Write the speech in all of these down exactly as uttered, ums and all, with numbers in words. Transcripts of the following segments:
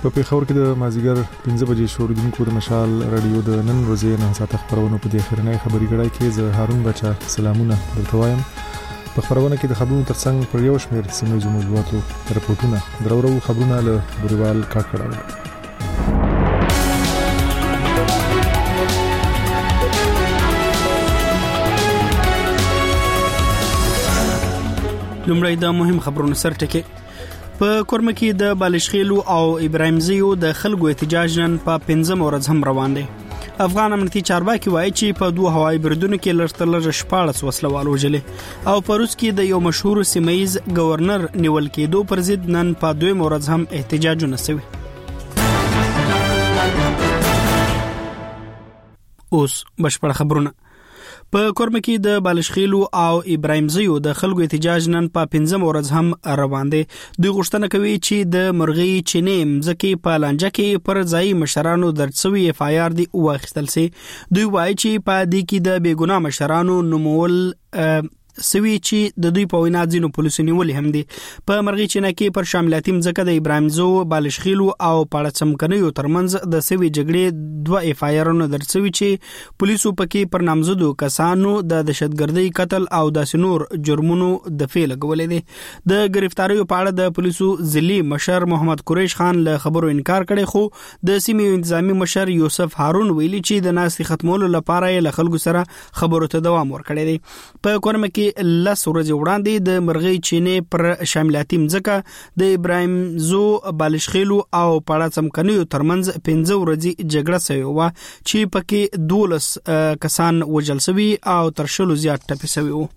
په پیښور کې د مازیګر پنځه بجې شوریدونکو د مشال رادیو د نن ورځې نه ساعت خبرونه په دې خبرنۍ خبري غړای کې زه هارون بچا سلامونه درته وایم. په خبرونه کې د خبرونو ترڅنګ پر یو شمېر سیمه موضوعاتو رپورټونه درورو خبرونه له بریوال کاکړاو. لومړی د مهم خبرونو سرټکی. په کورمه کې د بالشخیلو او ابراهیم زیو د خلکو احتجاج نن په پنځم ورځ هم روان دی. افغان امنیتي چارواکي وایي چې په دوه هوایي بریدونو کې لږترلږه شپاړس وسلوال وژلې او په روس کې د یو مشهور سیمه‌ییز گورنر نیول کېدو پر ضد نن په دویم ورځ هم احتجاجونه شوي. اوس بشپړ خبرونه. په کورمه کې د بالشخیلو او ابراهیم زیو د خلکو احتجاج نن په پنځم ورځ هم روان دي. دوی غوښتنه کوي چې د مرغۍ چینې مځکې په لانجه کې پر ځای مشرانو درڅوي اف آی آر دی واخیستل سي. دوی وایي چې په دې کې د بیګناه مشرانو نومول سوي چې د دوی په وینا ځینو پولیسو نیولې هم دي. په مرغۍ چینه کې پر شاملاتي مځکه د ابراهیم زو بالشخیلو او پاړڅمکنیو ترمنځ د سوي جګړې دوه اف آی آرونه درڅوي چې پولیسو پکې پر نامزدو کسانو د دهشتګردۍ قتل او داسې نور جرمونو د فعل غولې دي. د گرفتاریو په اړه د پولیسو ځلي مشر محمد قریش خان له خبرو انکار کړي، خو د سیمې انتظامی مشر یوسف هارون ویلي چې د ناستې ختمولو لپاره له خلکو سره خبرو ته دوام ورکړي دي. په کورمه کې لس ورځې وړاندې د مرغۍ چینې پر شاملاتي مځکه د ابراهیم زو بالشخیلو او پاړڅمکنیو ترمنځ پنځه ورځې جګړه شوې وه چې پکې دولس کسان وژل شوي او تر شلو زیات ټپي شوي وو.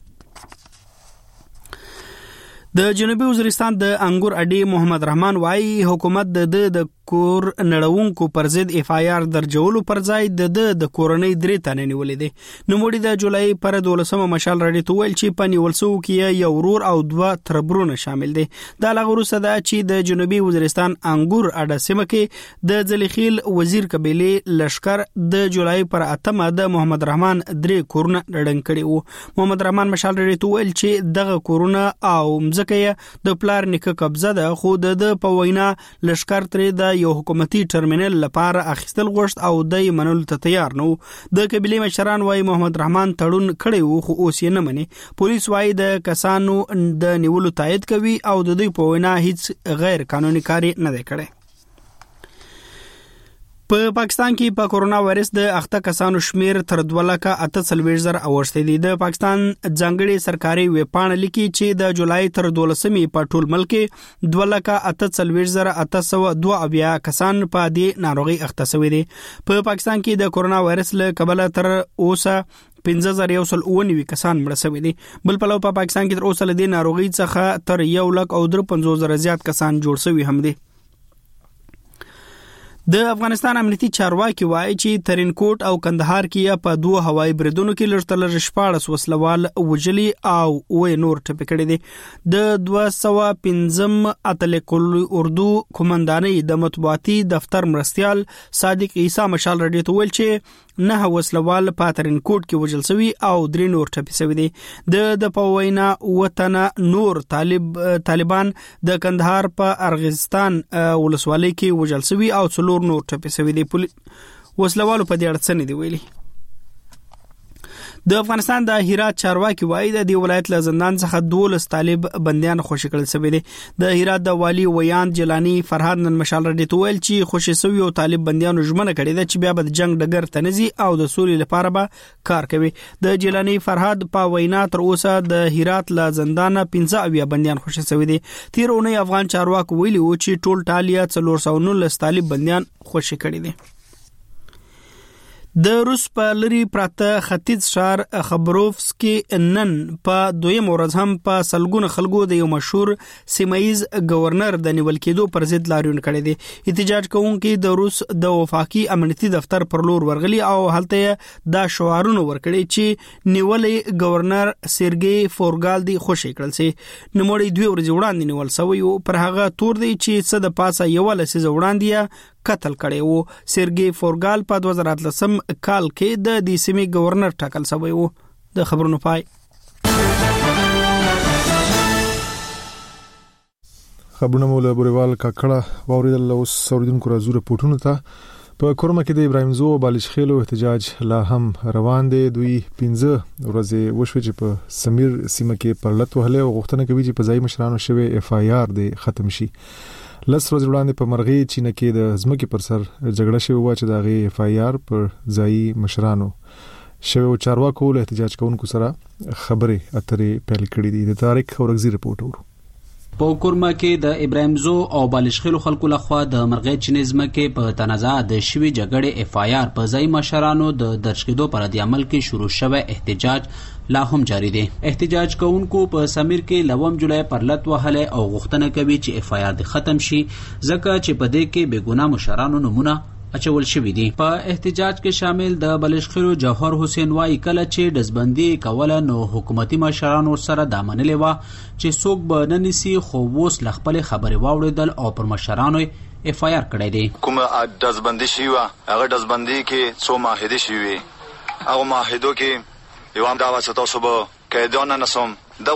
د جنوبي وزیرستان د انګور اډي محمد رحمان وايي حکومت د د کور نړونکو پر ضد اف آی آر درجولو پر ځای د د کورنۍ درې تنه نیولې دي. نوموړي د جولای پر دولسمه مشال رادیو ته ویل چې په نیول سو کې یو ورور او دوه تربرونه شامل دي. دا لغه وروسته ده چې د جنوبي وزیرستان انګور اډه سیمه کې د ځلیخیل وزیر قبيله لشکر د جولای پر اتمه د محمد رحمان درې کورونه ډنګ کړي وو. محمد رحمان مشال رادیو ته ویل چې دغه کورونه او ځکه د پلار نیکه قبضه ده، خو د په وینا لشکر ترې د یو حکومتي ټرمینل لپاره اخیستل غوښت او د منلو ته تیار نه وو. د قبيله مشران وايي محمد رحمان تړون کړی وو خو اوس یې نه مني. پولیس وايي د کسانو د نیولو تایید کوي او د دوی په وینا هیڅ غیر قانوني کاری نه دی کړی. په پا پاکستان کې په کورونا وایرس د اخته کسانو شمیر تر دوه لکه اته څلوېښت زره اوښتی دی. د پاکستان ځانګړي سرکاري ویبپاڼه لیکي چې د جولای تر دولسمې په ټول ملک کې دوه لکه اته څلوېښت زره اته سوه دوه اویا کسان په دې ناروغي اخته شوي دي. په پاکستان کې د کورونا وایرس له کبله تر اوسه پنځه زره یو سل اوه نوي کسان مړه شوي دي. بل پلو په پاکستان کې تر اوسه له دې ناروغي څخه تر یو لک او درې پنځوس زره زیات کسان جوړ شوي هم دي. د افغانستان امنیتي چارواکي وایي چې ترینکوټ او کندهار کې په دوه هوایي بریدونو کې لږترلږه شپاړس وسلوال وژلي او اوه نور ټپي کړي دي. د دوه سوه پنځم اتلې اردو قومندانۍ د مطبوعاتي دفتر مرستیال صادق عیسی مشال رادیو ته ویل چې نه وسلوال په ترینکوټ کې وژل شوي او درې نور ټپي شوي دي. د د په وینا وطن نور طالب طالبان د کندهار په ارغستان ولسوالۍ کې وژل شوي او څلور نور ټپي شوي دي. وسلوالو په دې اړه څه نه دی ویلي. د افغانستان د هرات چارواکي وایي د دې ولایت له زندان څخه دولس طالب بنديان خوشي کړل شوی دي. د هرات د والی ویان جلانی فرهاد نن مشال رډي ته ویل چې خوشي شوی او طالب بنديانو ژمنه کړې ده چې بیا به د جنگ ډګر ته نزي او د سولې لپاره به کار کوي. د جلانی فرهاد په وینا تر اوسه د هرات له زندان پنځه اویا بنديان خوشي شوی دي. تیر اونۍ افغان چارواکي ویلي و چې ټول ټالیا څلور سوه نولس طالب بنديان خوشي کړي دي. د روس په لری پراته ختیځ شهر خبروفسکي نن په دویم ورځ هم په سلګونه خلکو د یو مشهور سیمه‌ییز گورنر د نیول کېدو پر ضد لاریون کړی دی. احتجاج کوونکي د روس د وفاقي امنیتي دفتر پر لور ورغلي او هلته دا شعارونه ورکړي چې نیولې گورنر سرګي فورګالدي خوشي کړل سي. نوموړي دوه ورځې وړاندې نیول شوی او پر هغه تور دی چې څه د پاسه یو لسیزه وړاندې قتل کړي وو. سرګي فورګال په دوه زره اتلسم کال کې د دې سیمې گورنر ټاکل شوی وو. د خبرونو پای. خبرونه مولا بوریوال کاکړه واوریدل. اوس اوریدونکو راځو رپورټونو ته. په کورما کې د ابراهیم زو بالشخیلو احتجاج لا هم روان دی. دوی پنځه ورځې وشوي چې په سمیر سیمه کې پرلط وهله او غوښتنه کوي چې په ځای مشرانو شوی اف آی آر دی ختم شي. لس ورځې وړاندې په مرغی چینه کې د ځمکې پر سر جګړه شوې و چې د غي اف آی آر پر ځای مشرانو شوی او چارواکو له احتجاج کوونکو سره خبرې اترې پیل کړې دي. د تاریخ اورغزي رپورټ ورو. په کورما کې د ابراهیم زو او بالشخیلو خلکو لخوا د مرغی چینزمه کې په تنازع د شوی جګړې اف آی آر په ځای مشرانو د درج کېدو پر د عمل کې شروع شوه احتجاج لا هم جاری دی. احتجاج کوونکو په سمیر کې لوم جولای پرلط وهله او غوښتنه کوي چې اف آی آر د ختم شي ځکه چې په دې کې بېګناه مشرانو نمونه اچول شوی دی. په احتجاج کې شامل د بلشخیلو جوهر حسین وای کله چې دزبندي کوله نو حکومتي مشرانو سره د منلې وا چې څوک به ننسي خو ووس لخپل خبري واوریدل او پر مشرانو اف آی آر کړی دی. کومه دزبندي شي وا هغه دزبندي کې څو معاهده شي وي او معاهدو کې یو هم دا واسطه تاسو به قیدونه نسوم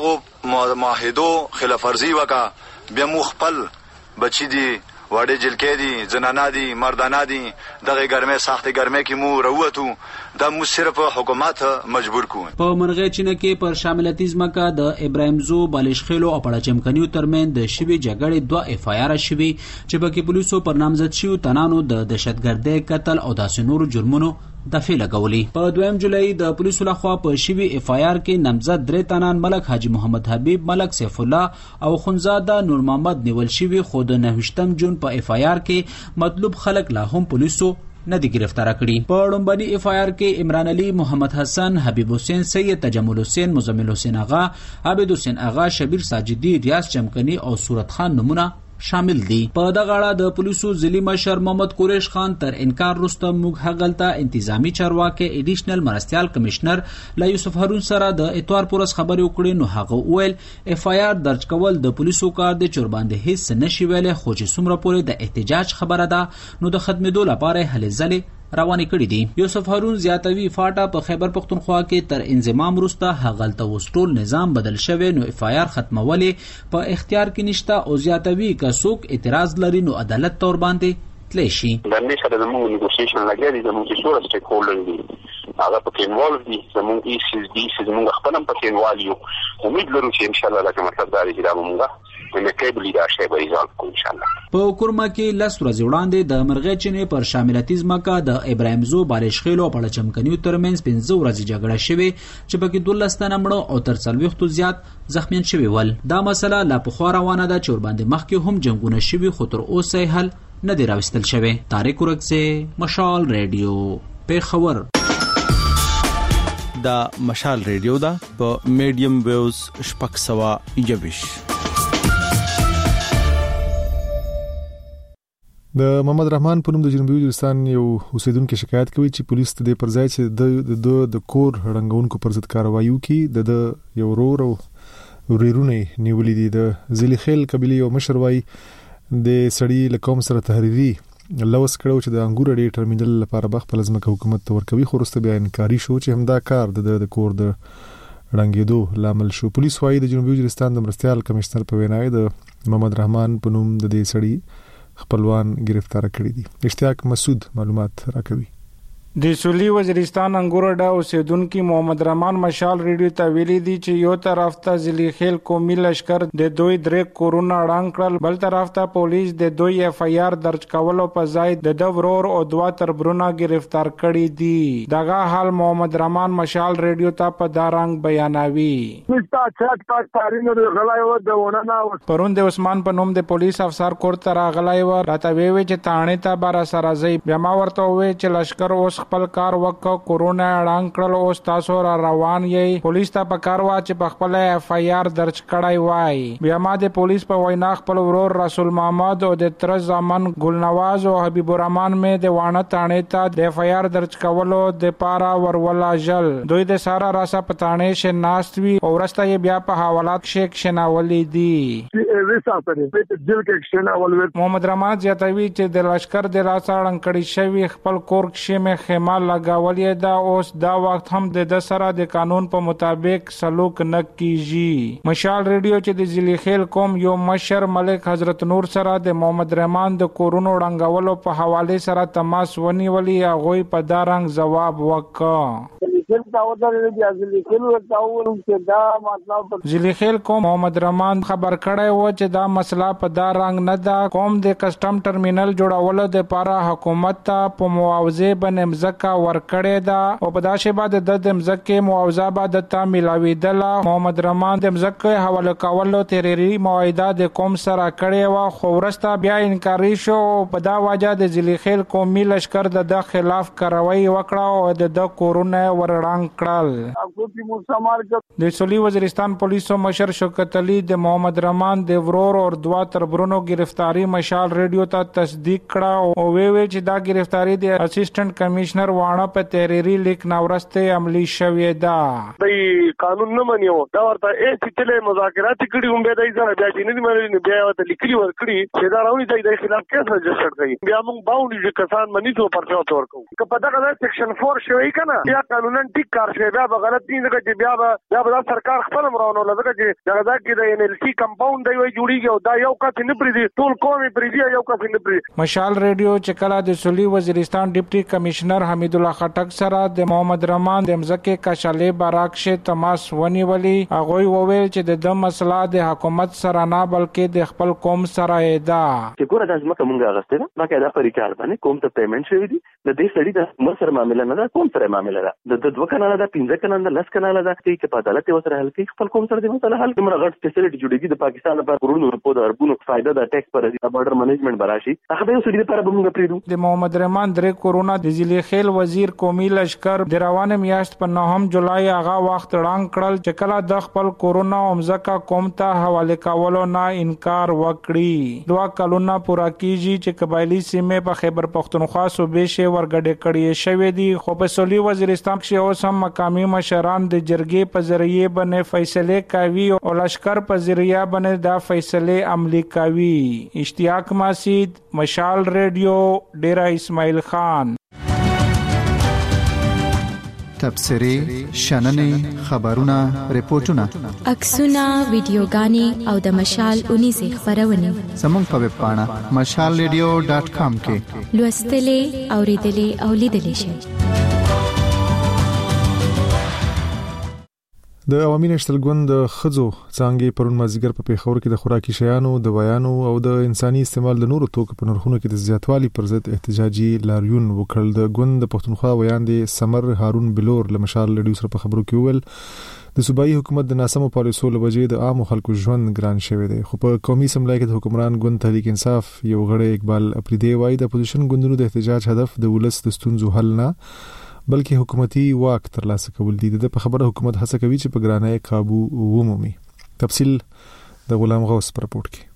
دغه معاهدو خلاف ورزي وکا بیا مو خپل بچی دی وړې جلکې دي زنانا دي مردانا دي دغه ګرمه سخت ګرمه کې مو وروته د مو صرف حکومت مجبور کو. په مرغی چینه کې پر شاملتي ځمکه د ابراهیم زو بالشخیلو او پړه چمکنیو ترمن د شوی جګړې دوه اف آی آر شوی چې پکې پولیسو پر نامزد شیو تنانو د دهشتګردۍ قتل او داسې نورو جرمونو دفعه لګولي. په دویم جولای د پولیسو لخوا په شوی اف آی آر کې نامزد درې تنان ملک حاجی محمد حبیب ملک سیف الله او خنزاده نور محمد نیول شوی خو د نهشتم جون په اف آی آر کې مطلوب خلک لا هم پولیسو نه دي گرفتار کړي. په لومبني اف آی آر کې عمران علي محمد حسن حبیب حسین سید تجمل حسین مزمل حسین اغا عابد حسین اغا شبیر ساجدی ریاض چمکنی او صورت خان نمونه شامل دي. په دغه اړه د پولیسو ځلی مشر محمد قریش خان تر انکار وروسته موږ هغلته انتظامی چارواکي ایډیشنل مرستيال کمشنر لا یوسف هارون سره د اتوار پورس خبرې وکړې نو هغه ویل اف آی آر درج کول د پولیسو کار دی چور باندې هیڅ نشي ویلې خو چې څومره پورې د احتجاج خبره ده نو د ختمېدو لپاره هلې ځلې روانې کړې دي. یوسف هارون زیاتوي فاټا په خیبر پختونخوا کې تر انضمام وروسته هغلته وسټول نظام بدل شوی نو اف آی آر ختمولې په اختیار کې نشته او زیاتوي که څوک اعتراض لري نو عدالت تور باندې تللی شي. د دې سره زموږ نیګوسییشن لګیا دي زموږ چې څومره سټیک هولډر دي هغه پکې انوالو دي زموږ ای سی ډي زموږ خپل هم پکې انوالو یو امید لرو چې ان شاء الله لکه مطلب دا چې دا موږ نکیبلی دا شی به ریزالو کو ان شاء الله. په کورما کې لس ورځې وړاندې د مرغی چینه پر شاملتي ځمکه د ابراهیم زو بالشخیلو په چمکنیو ترمنځ پنځه ورځې جګړه شوه چې پکې دولس تنه مړه او تر څلوېښتو زیات زخمیان شوي ول. دا مسله لا پخوا روانه ده چې ور باندې مخکې هم جنگونه شوي خو تر اوسه حل نه دی راوستل شوی. طارق ورکزه مشال ریډیو پیښور. دا مشال ریډیو دا په میډیم ویوز شپږ سوه یوویش. د محمد رحمان په نوم د جنوبي وزیرستان یو اوسیدونکو شکایت کوي چې پولیس د پر ځای چې د د کور رنګونکو پر ضد کاروایی وکړي د یو ورور او وريرونه نیولې دي. د زلیخیل قبيله یو مشر وای د سړی له قوم سره تحریری لوس کړو چې د انګور ډی ټرمینل لپاره بخ په لازمه حکومت ورکوي خو وروسته بیا انکاری شو چې همدا کار د کور د رنګېدو لامل شو. پولیس وایي د جنوبي وزیرستان د مرستيال کمشنر په وینا د محمد رحمان په نوم د دې سړی خپلوان گرفتار کړی دي. اشتیاق مسعود معلومات راکوي. د سولی وزیرستان انګورډا اوسیدونکو محمد رحمان مشال ریډیو ته ویلي دي چې یو طرف ته زلیخیل قومي لشکر د دوی درې کورونا اړنګ کړل بل طرف ته پولیس د دوی اف آی آر درج کولو په ځای د د ورور او دوا تربرونه گرفتار کړي دي. دغه حال محمد رحمان مشال ریډیو ته په دارنګ بیانوي. پرون د عثمان په نوم د پولیس افسر کور ته راغلی و راته ویوي چې تانه ته بار سره ځي بیا ما ورته وی چې لشکر اوس خپل کار وکړ کورونا اړنګ کړل او تاسو را روان یې پولیس ته پکار وا چې په خپل اف آی آر درج کړای وای. بیا ما د پولیس په وینا خپل ورور رسول محمد او د تر زمن ګلنواز او حبیب الرحمن می د وانه تانه ته د اف آی آر درج کولو د پارا ورولا جل دوی د سارا راسا پتانه ش ناستوي او ورسته بیا په حوالات شیک شناولې دي. محمد رحمان زیاتوي چې د لشکر د راسا اړنګ کړي شوی خپل کور کې مخ خیمه لګولې ده اوس دا وخت هم د سره د قانون په مطابق سلوک نه کیږي. مشال ریډیو چې د ضلع خیل قوم یو مشر ملک حضرت نور سره د محمد رحمان د کورونو ړنګولو په حواله سره تماس ونیولي هغه په دارنګ جواب وکړ. ضلع خیل قوم محمد رحمان خبر کړی و چې دا مسله په دا رنګ نه ده. قوم د کسټم ټرمینل جوړولو د لپاره حکومت ته په معاوضه باندې مزکه ورکړې ده او په دا شی بعد د مزکه معاوضه بعد ته ملاویدله. محمد رحمان د مزکه حواله کولو تحریری معاهده د قوم سره کړې و خو ورسته بیا انکار شو. په دا وجه د ضلع خیل قومي لشکر د خلاف کاروایی وکړه او د کورونه ورړنګ کړل. د سولي وزیرستان پولیسو مشر شوکت علي د محمد رحمان د ورور او دوا تربرونو گرفتاری مشال ریډیو ته تصدیق کړه او وی وی چې دا گرفتاری د اسسټنټ کمشنر وانه په تحریری لیک ناورسته عملی شوې ده. د قانون نه منیو دا ورته ای چې تل مذاکرات کړي هم به دای ځنه بیا چې نه منل بیا ورته لیکلي ورکړي چې دا راوړي د خلاف کیس رجسټر کړي بیا موږ باونډ کسان منی ته پرچا تور کوو که په دغه سیکشن چار شوی کنه بیا قانونا ټیک کار شوی بیا به غلط دي چې بیا به بیا به سرکار خپل مرونه لږه چې دغه کې د ان ال سی کمپاوند دی وي جوړیږي او دا یو کس نه پریدي ټول قومي پریدي یو کس نه پریدي. مشال ریډیو چې کله د سولي وزیرستان ډیپټي کمشنر حمید الله خټک سره د محمد رحمان د مزکه کشاله باراکشه تماس ونیولي هغه وویل چې د مسله د حکومت سره نه بلکې د خپل قوم سره ده. چې ګوره د ځمکه مونږه غسته نه باقاعده پریکار باندې قوم ته پیمنٹ شوی دي د دې سړي د مسر معاملې نه ده قوم سره معاملې ده د دوه کناله ده پنځه کناله ده لس کناله ده چې په عدالت وسره حل کوي خپل قوم سره د مسله حل کوي. مرغټ فیسیلیټي جوړیږي د پاکستان لپاره کروڑونو روپو د اربونو فائدہ د ټیکس پر د بارډر منیجمنت براشي هغه به سړي لپاره به موږ پریدو. د محمد رحمان درې کورونا د ضلع خیل وزیر قومي لشکر د روانه میاشت په نهم جولای هغه وخت وړاندې کړل چې کله د خپل کورونا عمزکه قوم ته حواله کولو نه انکار وکړي. دوه کلونه پورا کیږي چې قبایلی سیمه په خیبر پختونخوا صوبې شي ورګډې کړي شوې دي خو په سولي وزیرستان کې اوس هم مقامي مشران د جرګې په ذریعه باندې فیصله کوي او لشکر په ذریعہ باندې دا فیصله عملی کوي. اشتیاق ماسید مشال ریډیو ډیرا اسماعیل خان. تبصری شننې خبرونه ریپورتونه عکسونه ویډیوګانې او د مشال اونیزه خبرونه زموږ په ویب پاڼه مشال ریډیو ډاټ کام کې لوستلې اوریدلې او لیدلې شئ. د عوامي نشتل ګوند د خځو څنګه پرون مازیګر په پیښور کې د خوراکي شیانو د ویانو او د انساني استعمال د نورو توکو په نرخونو کې د زیاتوالي پر ضد احتجاجي لاریون وکړل. د ګوند د پښتونخوا ویاندې سمر هارون بلور لمشال لډیو سره په خبرو کې ویل د صوبایي حکومت د ناسمو پالیسو لوجې د عام خلکو ژوند ګران شوی دی. خو په قومي سملای کې د حکمران ګوند تحریک انصاف یو غړی اقبال اپریدی وایي د اپوزیشن ګوندونو د احتجاج هدف د ولس د ستونزو حل نه بلکې حکومتي واک ترلاسه کول دي. د په خبره حکومت هڅه کوي چې په ګرانۍ قابو ومومي. تفصیل د غلام غوث پر رپورت کې.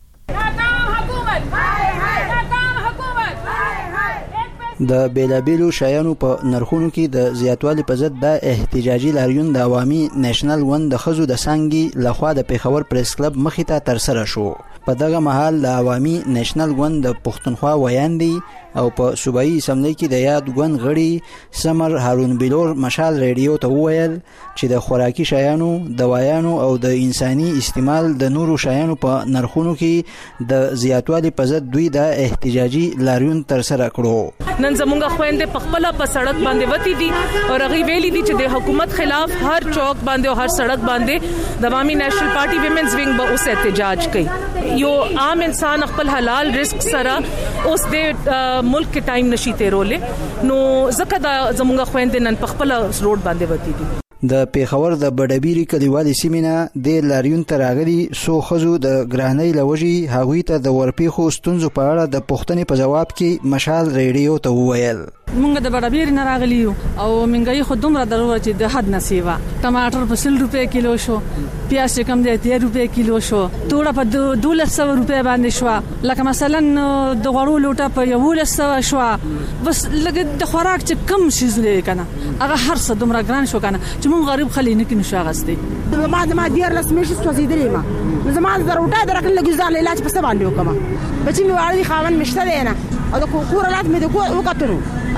د بیلابیلو شایانو په نرخونو کې د زیاتوالي په ضد د احتجاجي لاریون د عوامي نېشنل ګوند د خزو د څنګه لخوا د پیښور پریس کلب مخې ته تر سره شو. په دغه مهال د عوامي نېشنل ګوند د پښتونخوا ویاندې او په صوبایي اسمبلی کې د یاد ګوند غړي سمر هارون بلور مشال ریډیو ته وویل چې د خوراکي شایانو دوايانو او د انساني استعمال د نورو شایانو په نرخونو کې د زیاتوالي په ضد دوی د احتجاجي لاریون تر سره کړو. نن زمونږ خويندې په خپل په سړک باندې وتی دي او هغه ویلي دي چې د حکومت خلاف هر چوک باندې او هر سړک باندې د عوامي نېشنل پارټي ویمنز وینګ به اوس احتجاج کوي. یو عام انسان خپل حلال رزق سره اوس د ملک کې ټایم نشي تیرولې نو زکه د زمونږ خويندې نن په خپل روډ باندې وتی دي. د پیښور د بډبيري کلیوالي سیمینه د لاریون تراغلي سو خزو د ګرانۍ لوجي هغوی ته د ورپیخو ستونزو په اړه د پښتنې په جواب کې مشال ریډیو ته وویل مونږ د بډبيري نه راغلی او منګي خو دومره ضرورت چې د حد نصیبه ټماټر په سل روپے کیلو شو پیاز کم دی اتیا روپے کیلو شو توړه په دولس سو روپے باندې شو لکه مثلا د غړو لوټه په یولس سو شو بس لګ د خوراک چې کم شي زلې کنه هغه هر څه دومره ګران شو کنه چې مونږ غریب خلک نه کینو شاغستي ما د ما ډیر لاس مې شو زیدلې ما زمان ضرورت درک لګزال علاج په سبا لیو کما بچي مې وړي خاون مشته دی نه او د کور لات مې د کور وکټنو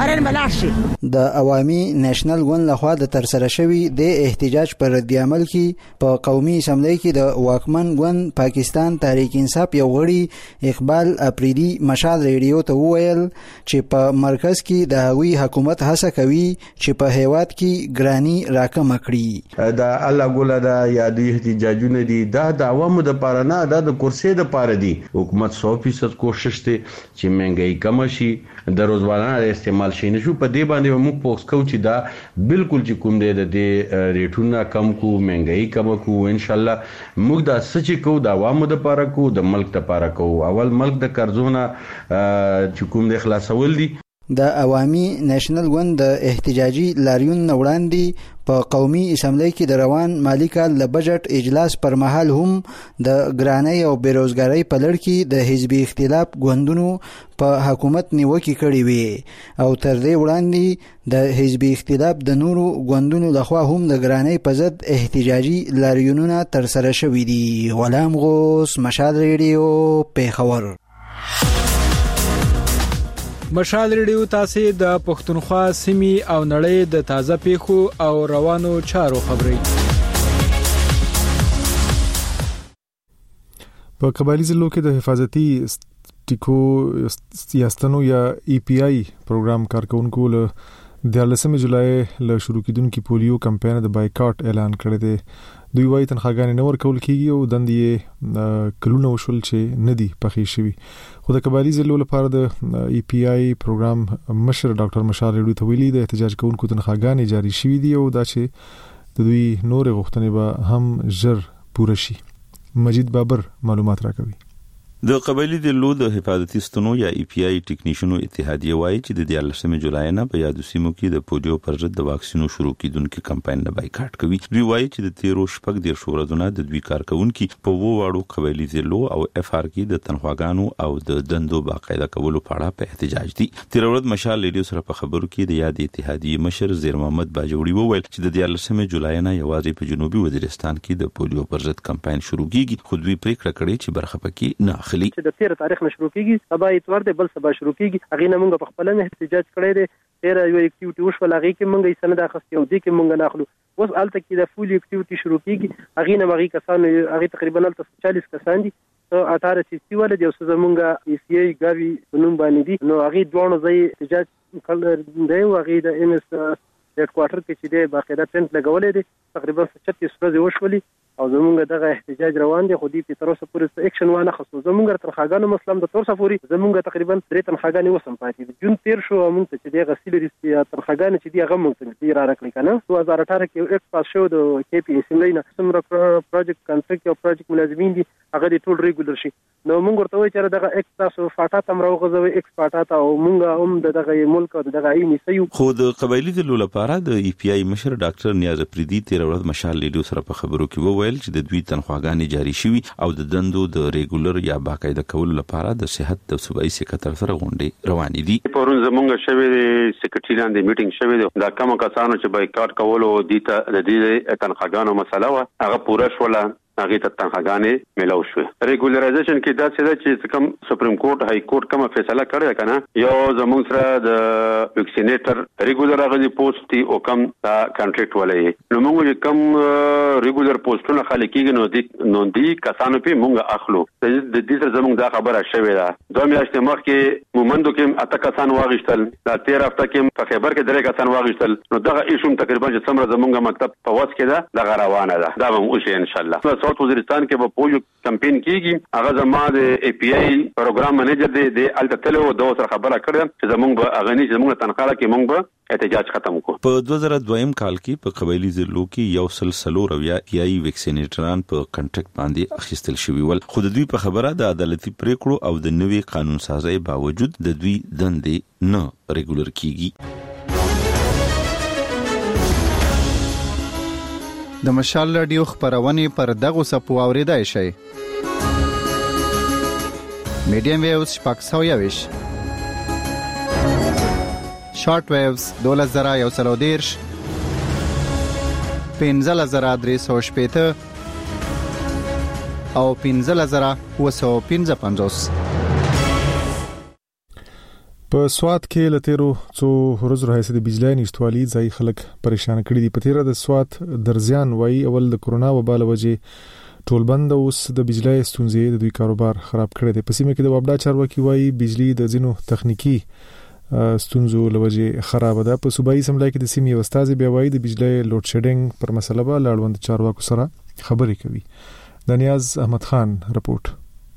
ارن بلاش شي. د عوامي نېشنل ګوند لخوا د ترسره شوی د احتجاج پر رد عمل کې په قومي اسمبلی کې د واکمن ګوند پاکستان تحریک انصاف یو غړي اقبال اپریدي مشال ریډیو ته وویل چې په مرکز کې د هغوی حکومت هڅه کوي چې په هیواد کې ګرانی راکم کړي. دا الله ګوله دا یادي احتجاجونه دي دا د عوامو د پاره نه دا د کرسي د پاره دي. حکومت سو فیصد کوشش ته چې مهنګي کم شي د روزانه استعمال شي نشو په دې باندې موږ پوښتنه کوو چې دا بالکل چې کوم دی د ریټونه کم کو مهنګي کم کو ان شاء الله موږ دا سچ کو د عوامو د پاره کو د ملک د پاره کو. اول ملک د قرضونه چې کوم د خلاصول دي. د عوامي نېشنل ګوند د احتجاجي لاریون وړاندې په قومي اسمبلی کې د روان مالی کال د بجټ اجلاس پر مهال هم د ګرانۍ او بیروزګاری په لړ کې د حزبي اختلاف ګوندونو په حکومت نیوکې کړې وي او تر دې وړاندې د حزبي اختلاف د نورو ګوندونو لخوا هم د ګرانۍ په ضد احتجاجي لاریونونه ترسره شوي دي. غلام غوث، مشال ریډیو، پیښور. مشال ریډیو تاسو د پښتونخوا سیمې او نړۍ د تازه پیښو او روانو چارو خبري په قبایلی ضلعو کې د حفاظتي ټیکو سیاستونو یا ای پی آی پروګرام کارکونکو له د لسمې جولای له شروع کیدونکو پولیو کمپاین د بایکاټ اعلان کړی دی. دوی وايي تنخواګانې نه ورکول کیږي او دندې کلونه وشول چې ندي پخې شوی. خو د قبایلی ضلعو لپاره د ای پی آی پروګرام مشر ډاکټر مشال ریډیو ته ویلي د احتجاج کوونکو تنخواګانې جاری شوې دي او دا چې د دوی نور غوښتنې به هم ژر پوره شي. مجید بابر معلومات راکوي. د قبایلی ضلعو د حفاظتي ستنو یا ای پی آی ټیکنیشنو اتحادیه وایي چې د لسمې جولای نه په یادو سیمو کې د پولیو پر ضد د واکسینو شروع کیدونکو کمپاین نه بایکاټ کوي. دوی وایي چې د تیرو شپږ ډیر شورادونه د دوی کارکونکو په وو واړو قبایلی ضلعو او اف آر کې د تنخواګانو او د دندو باقاعده کولو په اړه په احتجاج دي. تیر ورځ مشال ریډیو سره په خبرو کې د یاد اتحادیه مشر زیر محمد باجوړي وویل چې د لسمې جولای نه یوازې په جنوبي وزیرستان کې د پولیو پر ضد کمپاین شروع کیږي. خو دوی پریکړه کړې چې برخه پکې نه اخلي. د تیر تاریخ نشروع کیږي سبا اتوار دی بل سبا شروع کیږي. هغه نه موږ په خپل نه احتجاج کړی دی. تیر یو اکټیویټي وشو لغې کې موږ یې سند اخستې او دې کې موږ نه اخلو. اوس الته کې د فول اکټیویټي شروع کیږي. هغه نه مغي کسان هغه تقریبا الته چالیس کسان دي. اټاره سي ول دي او زمونږه ای سی ای ګاوی نوم باندې دي. نو هغه دوه ځای احتجاج کړل دی او هغه د ام اس هډ کوارټر کې چې دی باقاعده ټنټ لګولې دي. تقریبا شپږ ورځې وشولې او زمونږ دغه احتجاج روان دي. خو دې په تر اوسه پورې اکشن ونه خصو. زمونږ تنخواګانو مسلم د تر اوسه پورې زمونږ تقریبا درې تنخواګانې وسم پاتې دي. جون تیر شو موږ ته چې دغه سیلري تنخواګانې چې دی هغه موږ ته را راکړي کنه. دوه هزار اټاره کې ایکس پاس شو د کې پی اس لینا سمره پروجیکټ کنټریکټ او پروجیکټ ملازمین دي هغه د ټول ریګولر شي. نو موږ ورته وایو چې دغه ایکس تاسو فاټا تم راوغځوي ایکس فاټا ته او موږ هم دغه ملک او دغه عیني سيو. خو د قبایلی ضلعو لپاره د ای پی آی مشر ډاکټر نیاز اپریدي تیر ورځ مشال ریډیو سره په خبرو کې وویل چې د دوی تنخواګانې جاری شوي او د دندو د ریګولر یا باقاعده کولو لپاره د صحت د صوبایي سکرټر سره غونډې روانې دي. پرون زمونږ شوی د سکرټری لاندې میټینګ شوی دی. دا کوم کسانو چې بایکاټ کولو دي ته د دې تنخواګانو مسله وا هغه پوره شوله. هغه ته تنخواګانې ملو شو. ریګولرایزیشن کې دا څه ده چې کوم سپریم کورټ های کورټ کومه فیصله کړې کنه یو زموږ سره د ویکسینیټر ریګولر هغه پوسټ او کم دا کنټریکټ ولې. نو موږ کوم ریګولر پوسټونه خالي کیږي نو دي نو دي کسانو په موږ اخلو. د دې سره زموږ دا خبره شوې ده. دوه میاشتې مخکې مومندو کې اته کسان واغښتل. دا تیر هفته کې په خیبر کې درې کسان واغښتل. نو دغه ایشوم تقریبا چې څومره زموږ مکتب په واس کې ده دا روانه ده. دا به وشي ان شاء الله. ساوث وزیرستان کې به پولیو کمپاین کیږي. هغه زما د ای پی آی پروګرام منیجر دی د الټتلو د سره خبره کړم چې زموږ به اغنی چې زموږ تنخواه کې موږ به احتجاج ختم کو. په دوه زره دویم کال کې په قبایلی ضلعو کې یو سلسله رویا پی آی ویکسینیټران په کنټریکټ باندې اخیستل شوی ول. خو د دوی په خبره د عدالتي پریکړو او د نوي قانون سازي باوجود د دوی دندې نه ریګولر کیږي. د مشال رادیو خبرونه پر دغه سپو اوریدای شي. میډیم ویوز شپږ سوه یویش، شارټ ویوز دوله زره یو سل او دېرش، پنځه زره درې سوه شپېته او پنځه زره اووه سوه پنځه پنځوس. په سوات کې لتیرو څو ورځې راهیسې د بجلی نشټوالي ځای خلک پریشان کړي دي. په تیره د سوات درزیان وایي اول د کورونا وبا له وجې ټول بند اوس د بجلی ستونزې د دوی کاروبار خراب کړی دی. په سیمه کې د وابډا چارواکي وایي بجلی د ځینو تخنیکی ستونزو له وجې خراب ده. په صوبایي اسمبلی کې د سیمې یو استازي بیا وایي د بجلی لوډ شیډینګ پر مسله به له اړوند چارواکو سره خبرې کوي. د نیاز احمد خان رپورټ.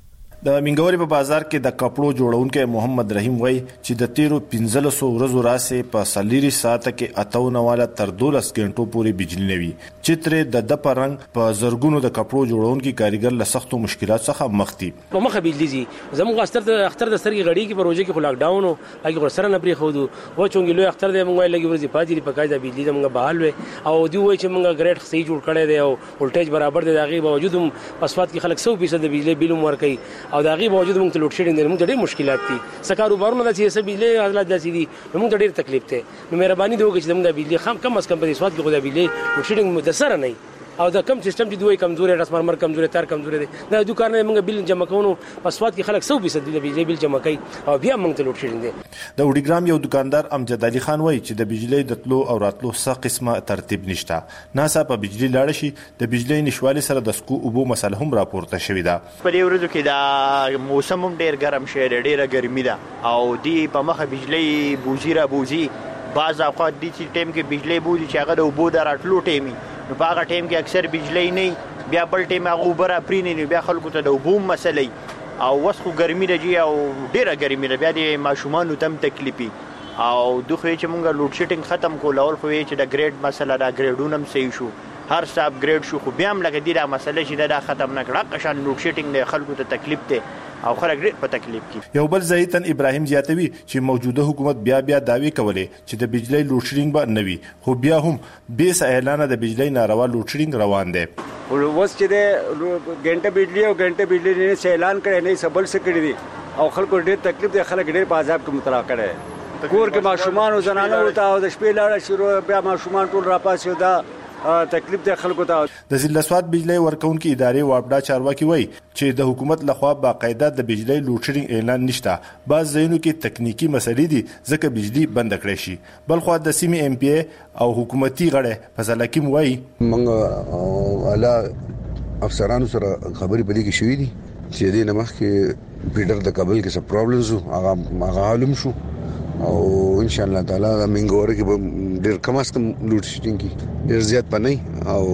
د منګوري په بازار کې د کپړو جوړونکو محمد رحیم وای چې د تیرو پنځه سوه ورځو راسه په سلیری ساعت کې اتاونه والا تر دولس غنټو پورې بجلی نوي چې د د پرنګ په زرګونو د کپړو جوړونکو کاریګر له سختو مشکلات څخه مخ دي. په مخه بجلی زی زموږ اختر د اختر د سترګې غړي کې پروژه کې لاک ډاون او هغه سره نه پری خو دو و چونګ لوی اختر د موږ لګي ورځي پاتې په کاجه بجلی زموږ بحال وي او دی وای چې موږ ګریډ صحیح جوړ کړی دی او ولټیج برابر دی. دغه باوجود هم پسوات کې خلک سو فیصد د بجلی بیل مور کوي او دغه باوجود موږ ته لوډ شیډینګ دی. موږ ډېر مشکلات دي سکاروبارونه د سیاسي بجلی حالات داسې دي موږ ته ډېر تکلیف ته. نو مهرباني دی وکړئ چې موږ د بجلی خام کم از کم په سواد کې خو د بجلی لوډ شیډینګ مدسره نه او دا کم سیستم چې دوی کمزوري رسمرمر کمزوري تار کمزوري دي دا دوه کارونه موږ بیل جمع کوو پسواد کې خلک سو فیصد د بجلی بیل جمع کوي او بیا موږ ته لوډ شیډینګ دي. د وډیګرام یو دکاندار امجد علي خان وایي چې د بجلی د تلو او راتلو څه قسمه ترتیب نشته. ناسا په بجلی لاړ شي د بجلی نشوالي سره د سکو اوبو مسله هم راپورته شوې ده. په دې ورځو کې دا موسم هم ډیر ګرم شي ډیره ګرمي ده او دی په مخه بجلی بوزي را بوزي بعض اوقات دي چې ټیم کې بجلی بوزي چې هغه د اوبو د راتلو ټیمي نو په هغه ټیم کې اکثر بجلی نه بیا بل ټیم هغه اوبه را پرېنې نو بیا خلکو ته د اوبو مسلې او اوس خو ګرمي ده جي او ډېره ګرمي ده بیا د ماشومانو ته هم تکلیفي او دوی خو چې مونږ لوډ شیډینګ ختم کول اول خو چې د ګریډ مسله دا ګریډونه هم صحیح شو هر څه اپګریډ شو خو بیا هم لکه دې دا مسله چې دا ختم نه کړه قشان لوډ شیډینګ د خلکو ته تکلیف ده او خلک ډېر په تکلیف کې. یو بل زیتن ابراهیم زیاتوي چې موجوده حکومت بیا بیا داوی کولې چې د بجلی لوډ شیډینګ به نه وي خو بیا هم به س اعلان د بجلی ناروا لوډ شیډینګ روان دی. اوس چې د ګنټه بجلی او ګنټه بجلی نه اعلان کړي نه سبل څه کړی دي او خلکو ډېر تکلیف دي خلک ډېر په عذاب کې مبتلا کړي کور کې ماشومان او زنانه وتا او د شپې لاړه شروع بیا ماشومان ټول راپاسیو دا تکلیف د خلکو ته. د ضلع سواد بجلی ورکونکو ادارې وابډا چارواکي وایي چې د حکومت لخوا باقاعده د بجلی لوډ شیډینګ اعلان نشته. بعض ځایونو کې تکنیکی مسلې دي ځکه بجلی بند کړې شي. بل خو د سیمې ایم پی او حکومتي غړي فضل حکیم وایي موږ اعلی افسرانو سره خبرې پدې کې شوې دي چې د نمخ کې پیډر د کابل کې څه پرابلمز هغه هغه معلوم شو او ان شاء الله تعالی منګور کې ډېر کم اس کم لوډ شیډینګ کې ډېر زیات پنه او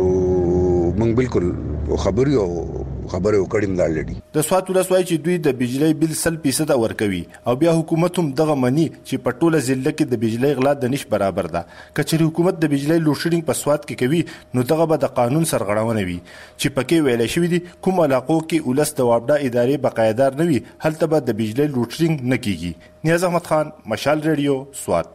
موږ بالکل خبري او خبره وکړم دا لړۍ. د سوات ولسوالۍ چې دوی د بجلی بل سل فیصد ورکوي او بیا حکومت هم دغه منی چې په ټوله ضلع کې د بجلی غلا د نش برابر ده. کچېر حکومت د بجلی لوډ شیډینګ په سوات کې کوي نو دغه به د قانون سرغړونه وي چې پکې ویل شوی دي کوم علاقو کې ولس د وابډا ادارې بقایدار نه وي هلته به د بجلی لوډ شیډینګ نه کیږي. نیاز احمد خان مشال ریډیو سوات.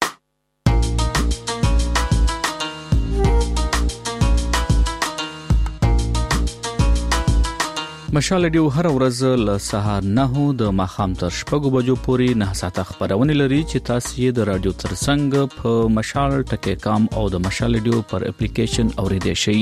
مشال ډیو هر ورځ له سهار نه د ماخام تر شپږو بجو پورې نه ساعته خبرونه لري چې تاسو یې د رادیو ترڅنګ په مشال ټکی کام او د مشال ډیو پر اپلیکیشن اوریدئ شئ.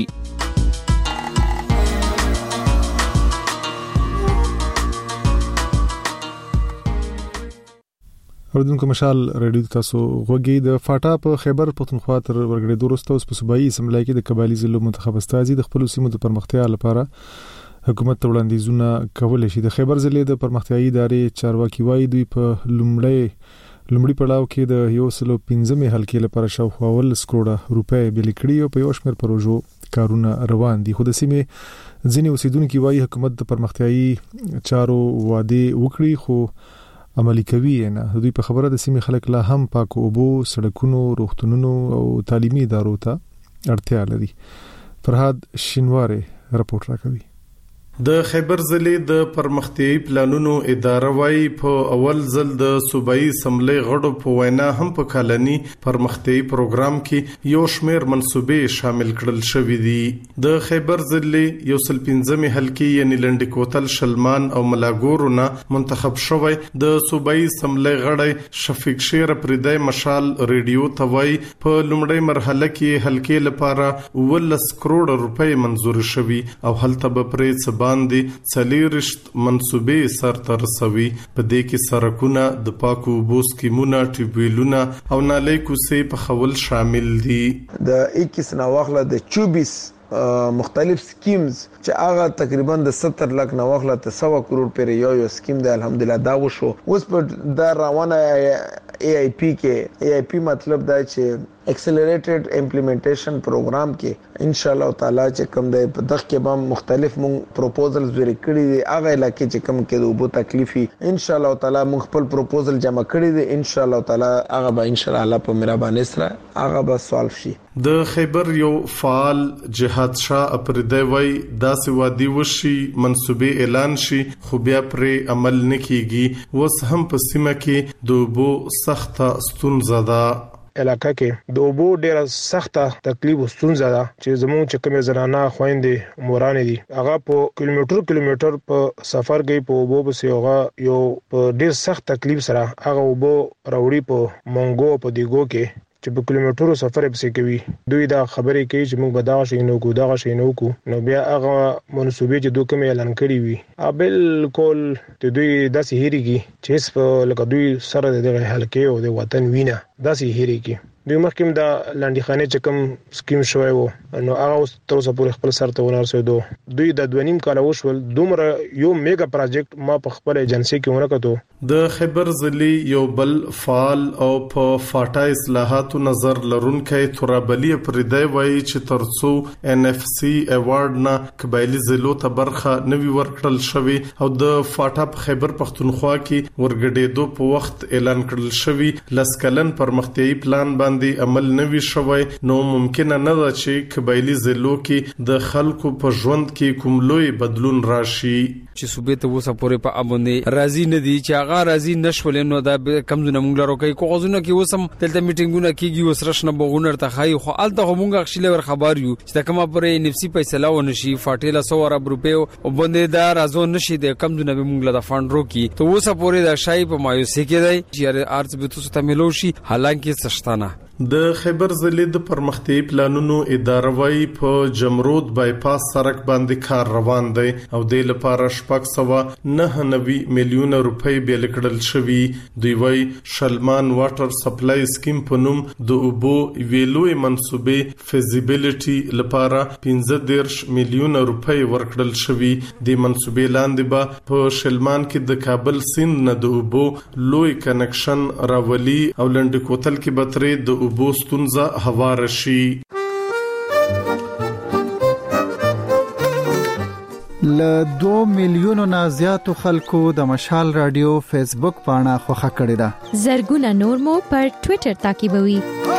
اوردونکو مشال رادیو تاسو غوږی د فاټا په خیبر پختونخوا تر ورګړې دوروسته اوس په صوبایي اسمبلی کې د قبایلی ضلعو منتخب استازي د خپل سیمو د پرمختیا لپاره حکومت ته وړاندیزونه کول شي. د خیبر ضلع د پرمختیايي ادارې چارواکي وایي دوی په لومړی لومړی پړاو کې د یو سلو پنځمې حلقې لپاره شاوخوا ولس کروڑه روپۍ بل کړي او په یو شمېر پروژو کارونه روان دي. خو د سیمې ځینې اوسیدونکو وایي حکومت د پرمختیايي چارو وعده وکړي خو عملی کوي نه. دوی په خبره د سیمې خلک لا هم پاک اوبو سړکونو روغتونونو او تعلیمي ادارو ته اړتیا لري. فرهاد شینواره رپورټ راکوي. د خیبر ضلع د پرمختیايي پلانونو اداره وايي په اول ځل د صوبایي اسمبلی غړو په وینا هم په کالني پرمختیايي پروګرام کې یو شمېر منصوبې شامل کړل شوې دي. د خیبر ضلع یو سل پنځمې حلقې یعنی لنډ کوتل شلمان او ملاګورونه منتخب شوی. د صوبایي اسمبلی غړی شفیق شیر پردای مشال ریډیو توای په لومړی مرحله کې حلقې لپاره ولس کروڑ روپۍ منزور شوي او هلته به پرې باندې څلېرشت منصوبې سرته رسوي. په دې کې سړکونه، د پاکو اوبو سکیمونه، ټیوبویلونه او نالۍ کوڅې په خول شامل دي. د اکیس نواخله د چوبیس مختلف سکیمز چې هغه تقریبا د ستر لک نواخله ته سو کروڑ پر یو یو سکیم د الحمدلله دا وشو. اوس په د روانه ای آی پی کې ای آی پی مطلب دا چې ایکسلریټډ امپلیمنټیشن پروګرام کې ان شاء الله تعالی چې کوم د په دغه کې به مختلف مونږ پروپوزلز ورې کړی دي. هغه علاقې چې کوم کې د وبو تکلیفي ان شاء الله تعالی مونږ خپل پروپوزل جمع کړی دي. ان شاء الله تعالی هغه به ان شاء الله په مهرباني سره هغه به سولف شي. د خیبر یو فعال جهاد شاه اپردی وای داسې وادي وشي منصوبې اعلان شي خو بیا پرې عمل نکېږي. وس هم په سیمه کې د وبو سخته ستونزه ده. علاقہ کې د اوبو ډیره سخته تکلیف ستونزه ده چې زموږ چې کومه زنانه خويندې مورانې دي هغه په کیلومتر کیلومتر په سفر کوي په اوبو په سیوغه یو په ډیر سخت تکلیف سره هغه اوبو راوړي په مونګو په دیګو کې چې په کیلومترو سفر پسې کوي. دوی دا خبرې کوي چې موږ به دا شي نو کو دا شي نو کو نو بیا هغه منسوبې چې دوی کوم اعلان کړی وي بالکل ته دوی داسې هېریږي چې په لکه دوی سره د حلقې او د وطن وینه داسې هېریږي. دوی مخکې دا لاندې خانه چې کوم سکیم شوی وو نو هغه اوس تر اوسه پورې خپل سر ته ورسېدو. دوی د دوه نیم کال وشول دومره یو میگا پروجیکټ ما په خپل ایجنسی کې ورکړو. د خیبر ضلع یو بل فعال او په فاټا اصلاحاتو نظر لرونکي ترابلی پردی وایي چې ترڅو ان اف سی ایوارډ نه قبایلی ضلعو ته برخه نوي ورکړل شوی او د فاټا په خیبر پښتونخوا کې ورګډېدو په وخت اعلان کړل شوی لسکلن پرمختیايي پلان باندې عمل نوي شوی نو ممکن نه ده چې قبایلی ضلعو کې د خلکو په ژوند کې کوم لوی بدلون راشي. چې صوبې ته وسه پورې په امونه راضي نه دي چې هغه راضي نشول نو دا کم زونه مونږ لرو کوي کوغزونه کې وسم دلته میټینګونه کیږي وسرشنه بغونر ته خای خو الته مونږ خښلې ور خبر یو چې کما پرې نفسي فیصله ونشي فاټیلا سو ارب روپیو او باندې دا رازو نشي د کم زونه مونږ له فاند رو کی ته وسه پورې دا شای په مایوسي کې دی چې ارز به تاسو ته ملوشي حالانکه سشتانه. د خیبر ضلع د پرمختیايي پلانونو اداره وايي په جمرود بایپاس سړک باندې کار روان دی او د لپاره شپږ سوه نهه نوي میلیونه روپۍ بیل کړل شوي. دوی وايي شلمان واټر سپلای سکیم په نوم د اوبو ویلوي منسوبې فیزیبিলিټي لپاره پنځه دېرش میلیونه روپۍ ورکړل شوي. د منسوبې لاندې به په شلمان کې د کابل سیند نه د اوبو لوی کنکشن راولي او لنډ کوتل کې به ترې د اوبو ستونزه هوار شي. ل دوه میلیونو نه زیاتو خلکو د مشال رادیو فیسبوک پاڼه خوښه کړې ده. زرګونه نور مو پر ټوئیټر تعقیبوي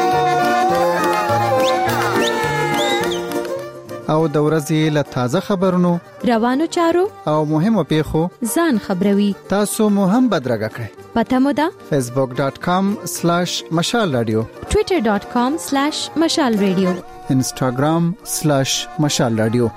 او د ورځې له تازه خبرونو روانو چارو او مهمو پیښو ځان خبروي. تاسو مو هم بدرګه کړئ. پته مو ده facebook dot com slash mashal radio twitter dot com slash mashal radio instagram slash mashal radio.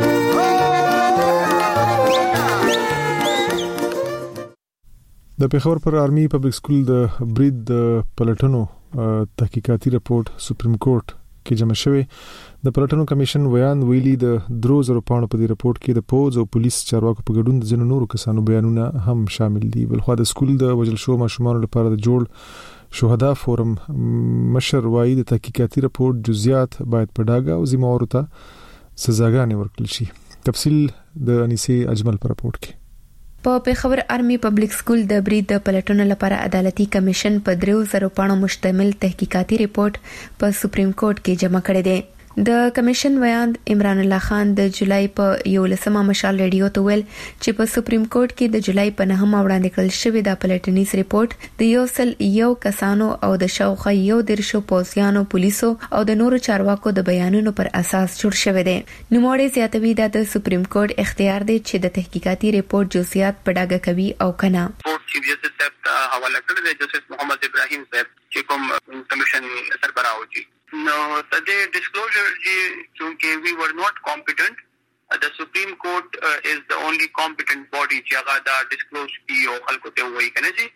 د پیښور پر آرمي پبلک سکول د برید د پلټنو تحقیقاتي رپورت سپریم کورټ کې جمع شوی. د پلټنو کمیشن ویان ویلي د درو زرو پاڼو په دې رپورت کې د پوز او پولیس چارواکو په ګډون د ځینو نورو کسانو بیانونه هم شامل دي. بلخو د سکول د وجل شو ماشومان لپاره د جوړ شهدا فورم مشر وایي د تحقیقاتي رپورت جزئیات باید په ډاګه او ذمہوارو ته سزاګانې ورکړل شي. تفصیل د انیسي اجمل پر رپورت کې. په پیښور آرمي پبلک سکول د برید د پلټنو لپاره عدالتي کمیشن په درو زرو پاڼو مشتمل تحقیقاتي ریپورت په سپریم کورټ کې جمع کړی دی. د کمیشن ویاند عمران الله خان د جولای په یولسمه مشال ریډیو ته ویل چې په سپریم کورټ کې د جولای په نهمه وړاندې کړل شوی د پلټنیز ریپورت د یو سل یو کسانو او د شاوخوا یو درشو پولیسانو پولیسو او د نورو چارواکو د بیانونو پر اساس جوړ شوی دی. نوموړی زیاتوي دا د سپریم کورټ اختیار دی چې د تحقیقاتي ریپورت جزئیات په ډاګه کوي او کنه. چیف جسټس صاحب حواله کړی دی جسټس محمد ابراهیم صاحب چې کوم کمیشن سربراہ وي. No, the disclosure, chunke we were not competent. Uh, the Supreme Court uh, is the only competent body jagada disclose ki o khalko te huai kane ji.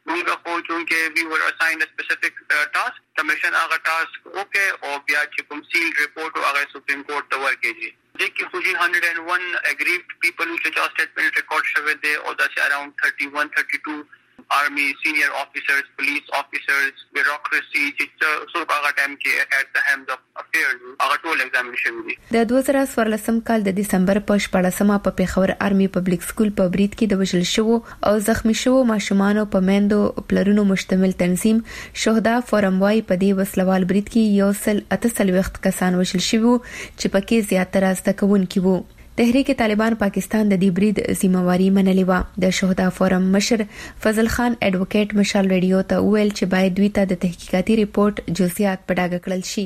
موږ خو چې we were assigned a specific uh, task کمیشن هغه ټاسک وکړ او بیا چې کوم سیل ریپورت هغه سپریم کورټ ته ورکړي دغه خو one hundred one aggrieved people who just statement record شوه دي او دا چې around thirty-one thirty-two army senior officers police officers bureaucracy چې څو هغه ټایم کې at the helm of affairs هغه ټول examination دي د دوه زره څوارلسم کال د دسمبر په شپږمه په پیښور آرمي پبلک سکول په برید کې د وژل شوو او زخمی شوو ماشومان په میندو پلرونو مشتمل تنظیم شهدا فورم وايي په دې وسلوال برید کې یو سل اته وخت کسان وژل شوو چې پکې زیاتره زده کوونکي وو تحریک طالبان پاکستان د دې برید ذمہواری منلې و د شهدا فورم مشر فضل خان ایڈوکیټ مشال ریډیو ته ویل چې باید دوی ته د تحقیقاتي ریپورت جزئیات په ډاګه کړل شي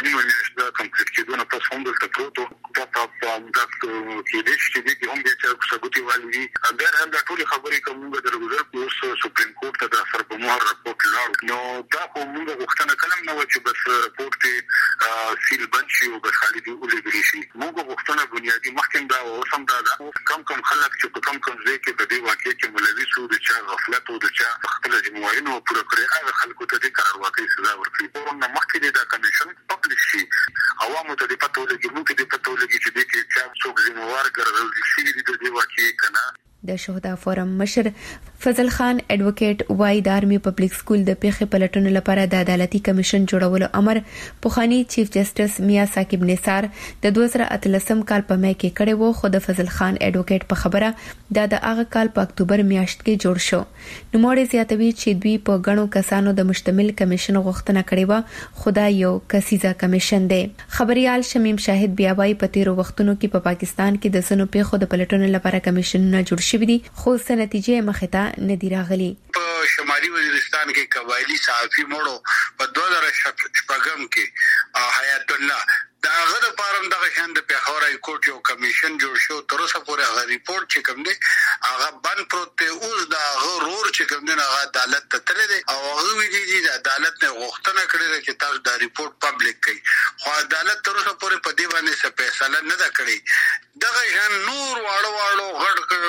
د کمپلیټ کېدونه په څوم د پروتو په په د کې د شي د هم د څګوتي والي اگر هم د ټولي خبرې کومه د رګزر اوس سپریم کورټ ته د سر په مهر راپورټ لاړ نو دا کومه غوښتنه کلم نه و چې بس راپورټ ته سیل بنشي او بس خالي دی ولګري شي موږ غوښتنه بنیادی مخکې دا او سم دا کم کم خلک چې کم کم ځای کې د دې واقعي کې ملوي شو د چا غفلت او د چا خپل ذمہواري او پوره کړی هغه خلکو ته د قرار واقعي سزا ورکړي ورنه مخکې دا کمیشن پبلش شي عوامو ته د پټو لګي موږ د پټو لګي چې د کې چا څوک ذمہوار ګرځول شي د دې واقعي کنه د شهدا فورم مشر فضل خان ایڈوکیټ وای د آرمي پبلک سکول د پیښې پلټنې لپاره د عدالتي کمیشن جوړولو امر پوخانی چیف جسټس میا ثاقب نثار د دوه زره اتلسم کال په مې کې کړي وو خو د فضل خان ایڈوکیټ په خبره دا د هغه کال په اکتوبر میاشت کې جوړ شو نو موږ زیاتوي چې دوی په غنو کسانو د مشتمل کمیشن غوښتنه کړې و خدای یو کسیزه کمیشن دی خبريال شمیم شاهد بیا وای په تیرو وختونو کې په پا پاکستان کې د سنو پیښو د پلټنې لپاره کمیشنونه جوړ شوي دي خو څه نتیجې مخه ته نه دی راغلي په شمالي وزیرستان کې قبایلی صحافي مړو په دوه زره شپږم کې حیات الله دا غره پارم دغه شان د پیښور های کورټ یو کمیشن جوړ شو تر اوسه پورې هغه ریپورت چې کوم دی هغه بند پروت دی اوس دا غرور چې کوم دی هغه عدالت ته تللی دی او هغه ویلي دي د عدالت نه غوښتنه کړې ده چې تاسو دا ریپورت پبلک کړئ خو عدالت تر اوسه پورې په دې باندې څه فیصله نه ده کړې دغه شان نور واړو واړو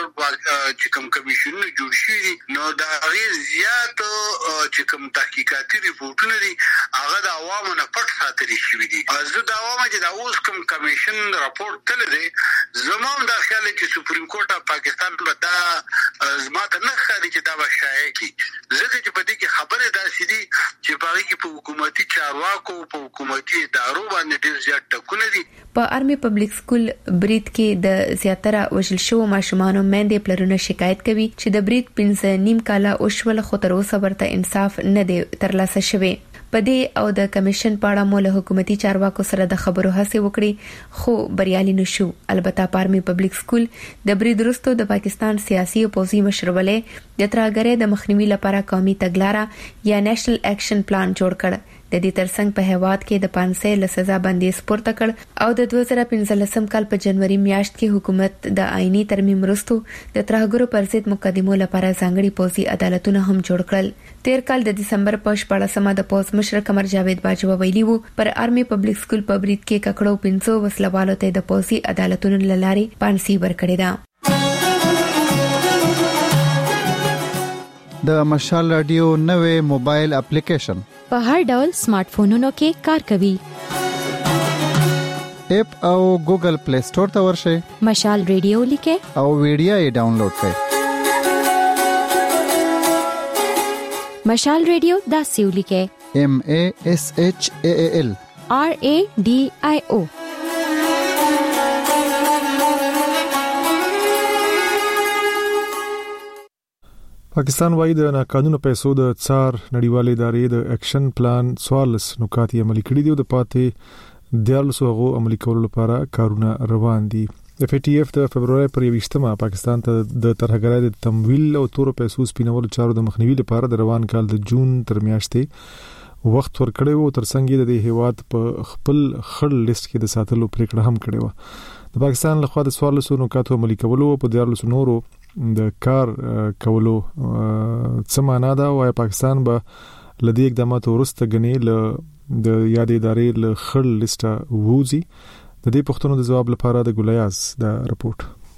غړ چې کوم کمیشنونه جوړ شي دي نو دا غیر زیات چې کوم تحقیقاتي ریپورتونه دي هغه د عوامو نه پټ ساتل شوي دي زه دا وایم چې دا اوس کوم کمیشن راپورټ تل دی زموږ د خیال کې سپریم کورټ اف پاکستان به دا زماته نه خالي چې دا وشایي کی زه چې په دې کې خبره داسې دي چې باغی کې په حکومتي چارواکو په حکومتي ادارو باندې ډیر زیات ټکونه دي په آرمي پبلک سکول برید کې د زیاتره وژل شوو ماشومانو مېندې پلرونه شکایت کوي چې د برید پنځه نیم کاله اوشول خو تر اوسه ورته انصاف نه دی ترلاسه شوی پدې او د کمیشن په اړه مول حکومتي چارواکو سره د خبرو هڅه وکړي خو بریالي نشو البته پارمي پبلک سکول د برید وروسته د پاکستان سیاسي او پوځي مشرولې د ترهګرۍ د مخنیوي لپاره قومي تګلارې یا نېشنل اکشن پلان جوړ کړ د دې ترڅنګ په هواد کې د پانسه ل سزا بندیز پورته کړ او د دوه زره پنځلسم کال په جنوري میاشت کې حکومت د آئینی ترمیم وروسته د ترهګرو پر ضد مقدمو لپاره ځانګړي پوځي عدالتونه هم جوړ کړل تیر کال د دسمبر په شپږمه د پوز مشر قمر جاوید باجوا ویلي وو پر آرمي پبلک سکول په برید کې ککړو پنځو وسلوالو ته د پوځي عدالتونو لاري پانسي ورکړی دا د مشال رادیو نوې موبایل اپلیکیشن په هر ډول سمارټ فونونو کې کار کوي اپ او ګوګل پلی سٹور ته ورشئ مشال رادیو لیکه او ویډیو یې ډاونلوډ کړئ مشال رادیو دا سیو لیکه M A S H A A L R A D I O پاکستان وايي د ناقانونه پیسو د څار نړیوالې ادارې د اکشن پلان څوارلس نکات یې عملي کړي دي او د پاتې دیارلسو هغو عملي کولو لپاره کارونه روان دي اف ټي اف د فبرवरी پر یوشتمه پاکستان ته د ترهګرۍ د تمویل او تور پیسو سپینولو چارو د مخنیوي لپاره د روان کال د جون تر میاشتې وخت ورکړی وو ترڅنګ د هیواد په خپل خړ لیست کې د ساتلو پریکړه هم کړې و د پاکستان لخوا د څوارلسو نکاتو عملي کولو په دیارلسو نورو د کار کولو څه معنا ده او پاکستان به لدی اقدامات ورسته غني ل د یادې ادارې ل خړ لیسټه ووزي د دې پښتنو د جواب لپاره د ګولیاز د رپورت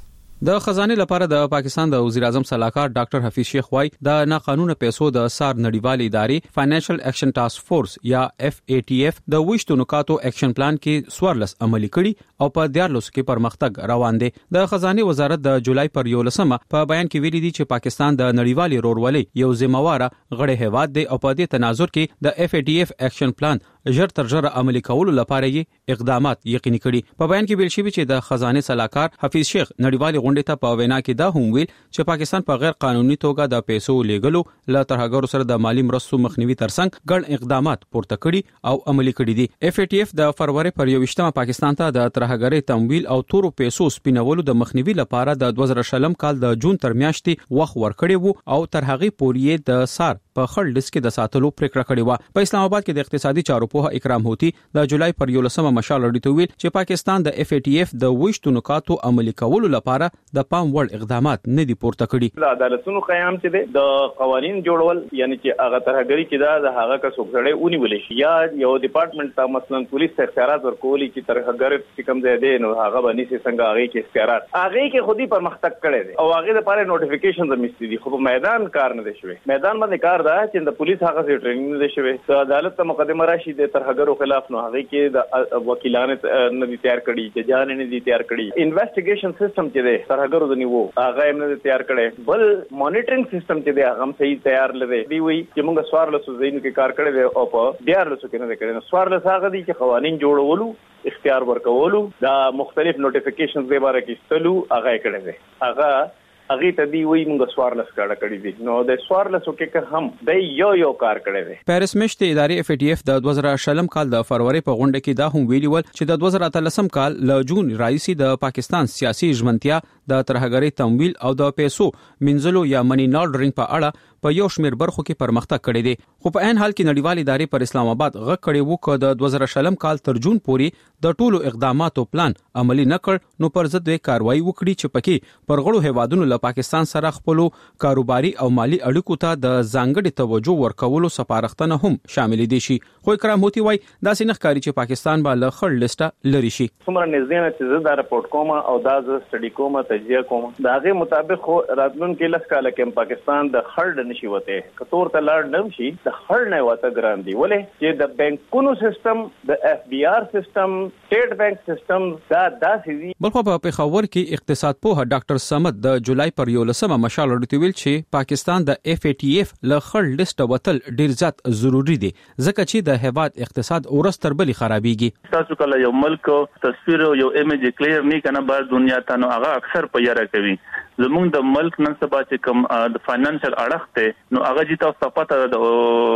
د خزانه لپاره د پاکستان د وزیر اعظم صلاحکار ډاکټر حفیظ شیخ وای د ناقانونه پیسو د سار نړیوالې ادارې فاینانشل اکشن ټاسک فورس یا اف ای ټی اف د وشتو نکاتو اکشن پلان کې سوارلس عملي کړي او په دیارلس کې پرمختګ روان دي. د خزانه وزارت د جولای پر یولسمه په بیان کې ویلي دي چې پاکستان د نړیوالې رورولۍ یو ذمہواره غړی هیواد دی او په دې تناظر کې د اف ای ټی اف اکشن پلان ژر تر ژره عملي کولو لپاره یې اقدامات یقیني کړي. په بیان کې ویل شوی چې د خزانه صلاحکار حفیظ شیخ نړیوالې غونډې ته په وینا کې دا هم ویل چې پاکستان په غیر قانوني توګه د پیسو لیږلو له ترهګرو سره د مالی مرستو مخنیوي ترڅنګ ګڼ اقدامات پورته کړي او عملي کړي دي. اف ای ټی اف د فروری پر یوویشتمه پاکستان ته د ترهګرۍ تمویل او تورو پیسو سپینولو د مخنیوي لپاره د دوه زره شلم کال د جون تر میاشتې وخت ورکړی وو او تر هغه پورې د سار په خړ لیست کې د ساتلو پریکړه کړې و. په اسلام آباد کې د اقتصادي چارو په اکرام هوتی د جولای پر یولسمه مشال اړیته ویل چې پاکستان د اف ای ټی اف د وشتو نکاتو عملي کولو لپاره د پام وړ اقدامات نه دي پورته کړي. د عدالتونو قیام چې د قوانين جوړول یعنی چې هغه ترهګری کې دا د هغه کا څوکړې ونیول شي یا یو ډپارټمنټ ته مثلا پولیس اختیارات ورکولي چې ترهګر چې کوم ځای دی نو هغه باندې څنګه هغه کې اختیارات هغه کې خودي پرمختګ کړي دي او هغه لپاره نوټیفیکیشن زمستي دي خو په میدان کار نه دی شوی. میدان باندې کار دا چې د پولیس هغه سي ټریننګ نه دی شوی. د عدالت ته مقدمه راشي د ترهګرو خلاف نو هغه کې د وکیلانو نه دي تیار کړي چې ځان نه دي تیار کړي. انویسټیګیشن سیستم چې دی ترهګرو د نیو هغه هم نه تیار کړي. بل مانیټرینګ سیستم چې دی هغه هم صحیح تیار لري. دی وی چې موږ سوارلس زینو کې کار کړی دی او په دیارلس کې نه کړی. سوارلس هغه دي چې قوانين جوړولو اختیار ورکولو دا مختلف نوټیفیکیشنز به باره کې استلو هغه کړی دی. هغه هغه ته دی وی موږ سوارلس کاړه کړی دي نو د سوارلس کې هم د یو یو کار کړی دی. پیرس میشت ادارې اف ای ټی اف د دوه زره شلم کال د فروری په غونډه کې دا هم ویلي ول چې د دوه زره اتلسم کال ل جون رئیسي د پاکستان سیاسي ژمنتیا د ترهګری تمویل او د پیسو منځلو یا منی لانډرینګ په اړه په یو شمیر برخو کې پرمختګ کړی دی. خو په عین حال کې نړیوال ادارې پر اسلام آباد غږ کړی وو چې د دوه زره شلم کال تر جون پورې د ټولو اقداماتو پلان عملی نه کړ نو پر ضد یې کاروایی وکړي چې پکې پر غړو هیوادونو له پاکستان سره خپل کاروباري او مالی اړیکو ته د ځانګړي توجه ورکولو سپارښتنه هم شامل دي شي. خو اکرام هوتی وای دا سینخ کاری چې پاکستان به له خړ لیسټه لري شي. څومره نږدې نه چې دا رپورټ کوم او دا ز سټډي کوم تجزیه کوم دا غي مطابق راتلونکو لس کاله کې پاکستان د خړ نشي وته کتور ته لاړ نه شي د خړ نه وته ګران دی ولې چې د بانکونو سیستم د اف بی آر سیستم سټیټ بانک سیستم دا داسې. بلخو په پیښور کې اقتصاد پوه ډاکټر صمد د جولای پر یولسمه مشال اړیته ویل چې پاکستان د اف ای ټی اف له خړ لیست وتل ډیر زیات ضروری دی ځکه چې د هیواد اقتصاد ورستر بلی خرابېږي. تاسو کله یو ملک تصویر یو ایمیج کلیر نه کنه بار دنیا ته نو هغه اکثر پیاره کوي. زموږ د ملک نن سبا چې کوم د فاینانشل اړخ ته نو هغه چې تاسو پته د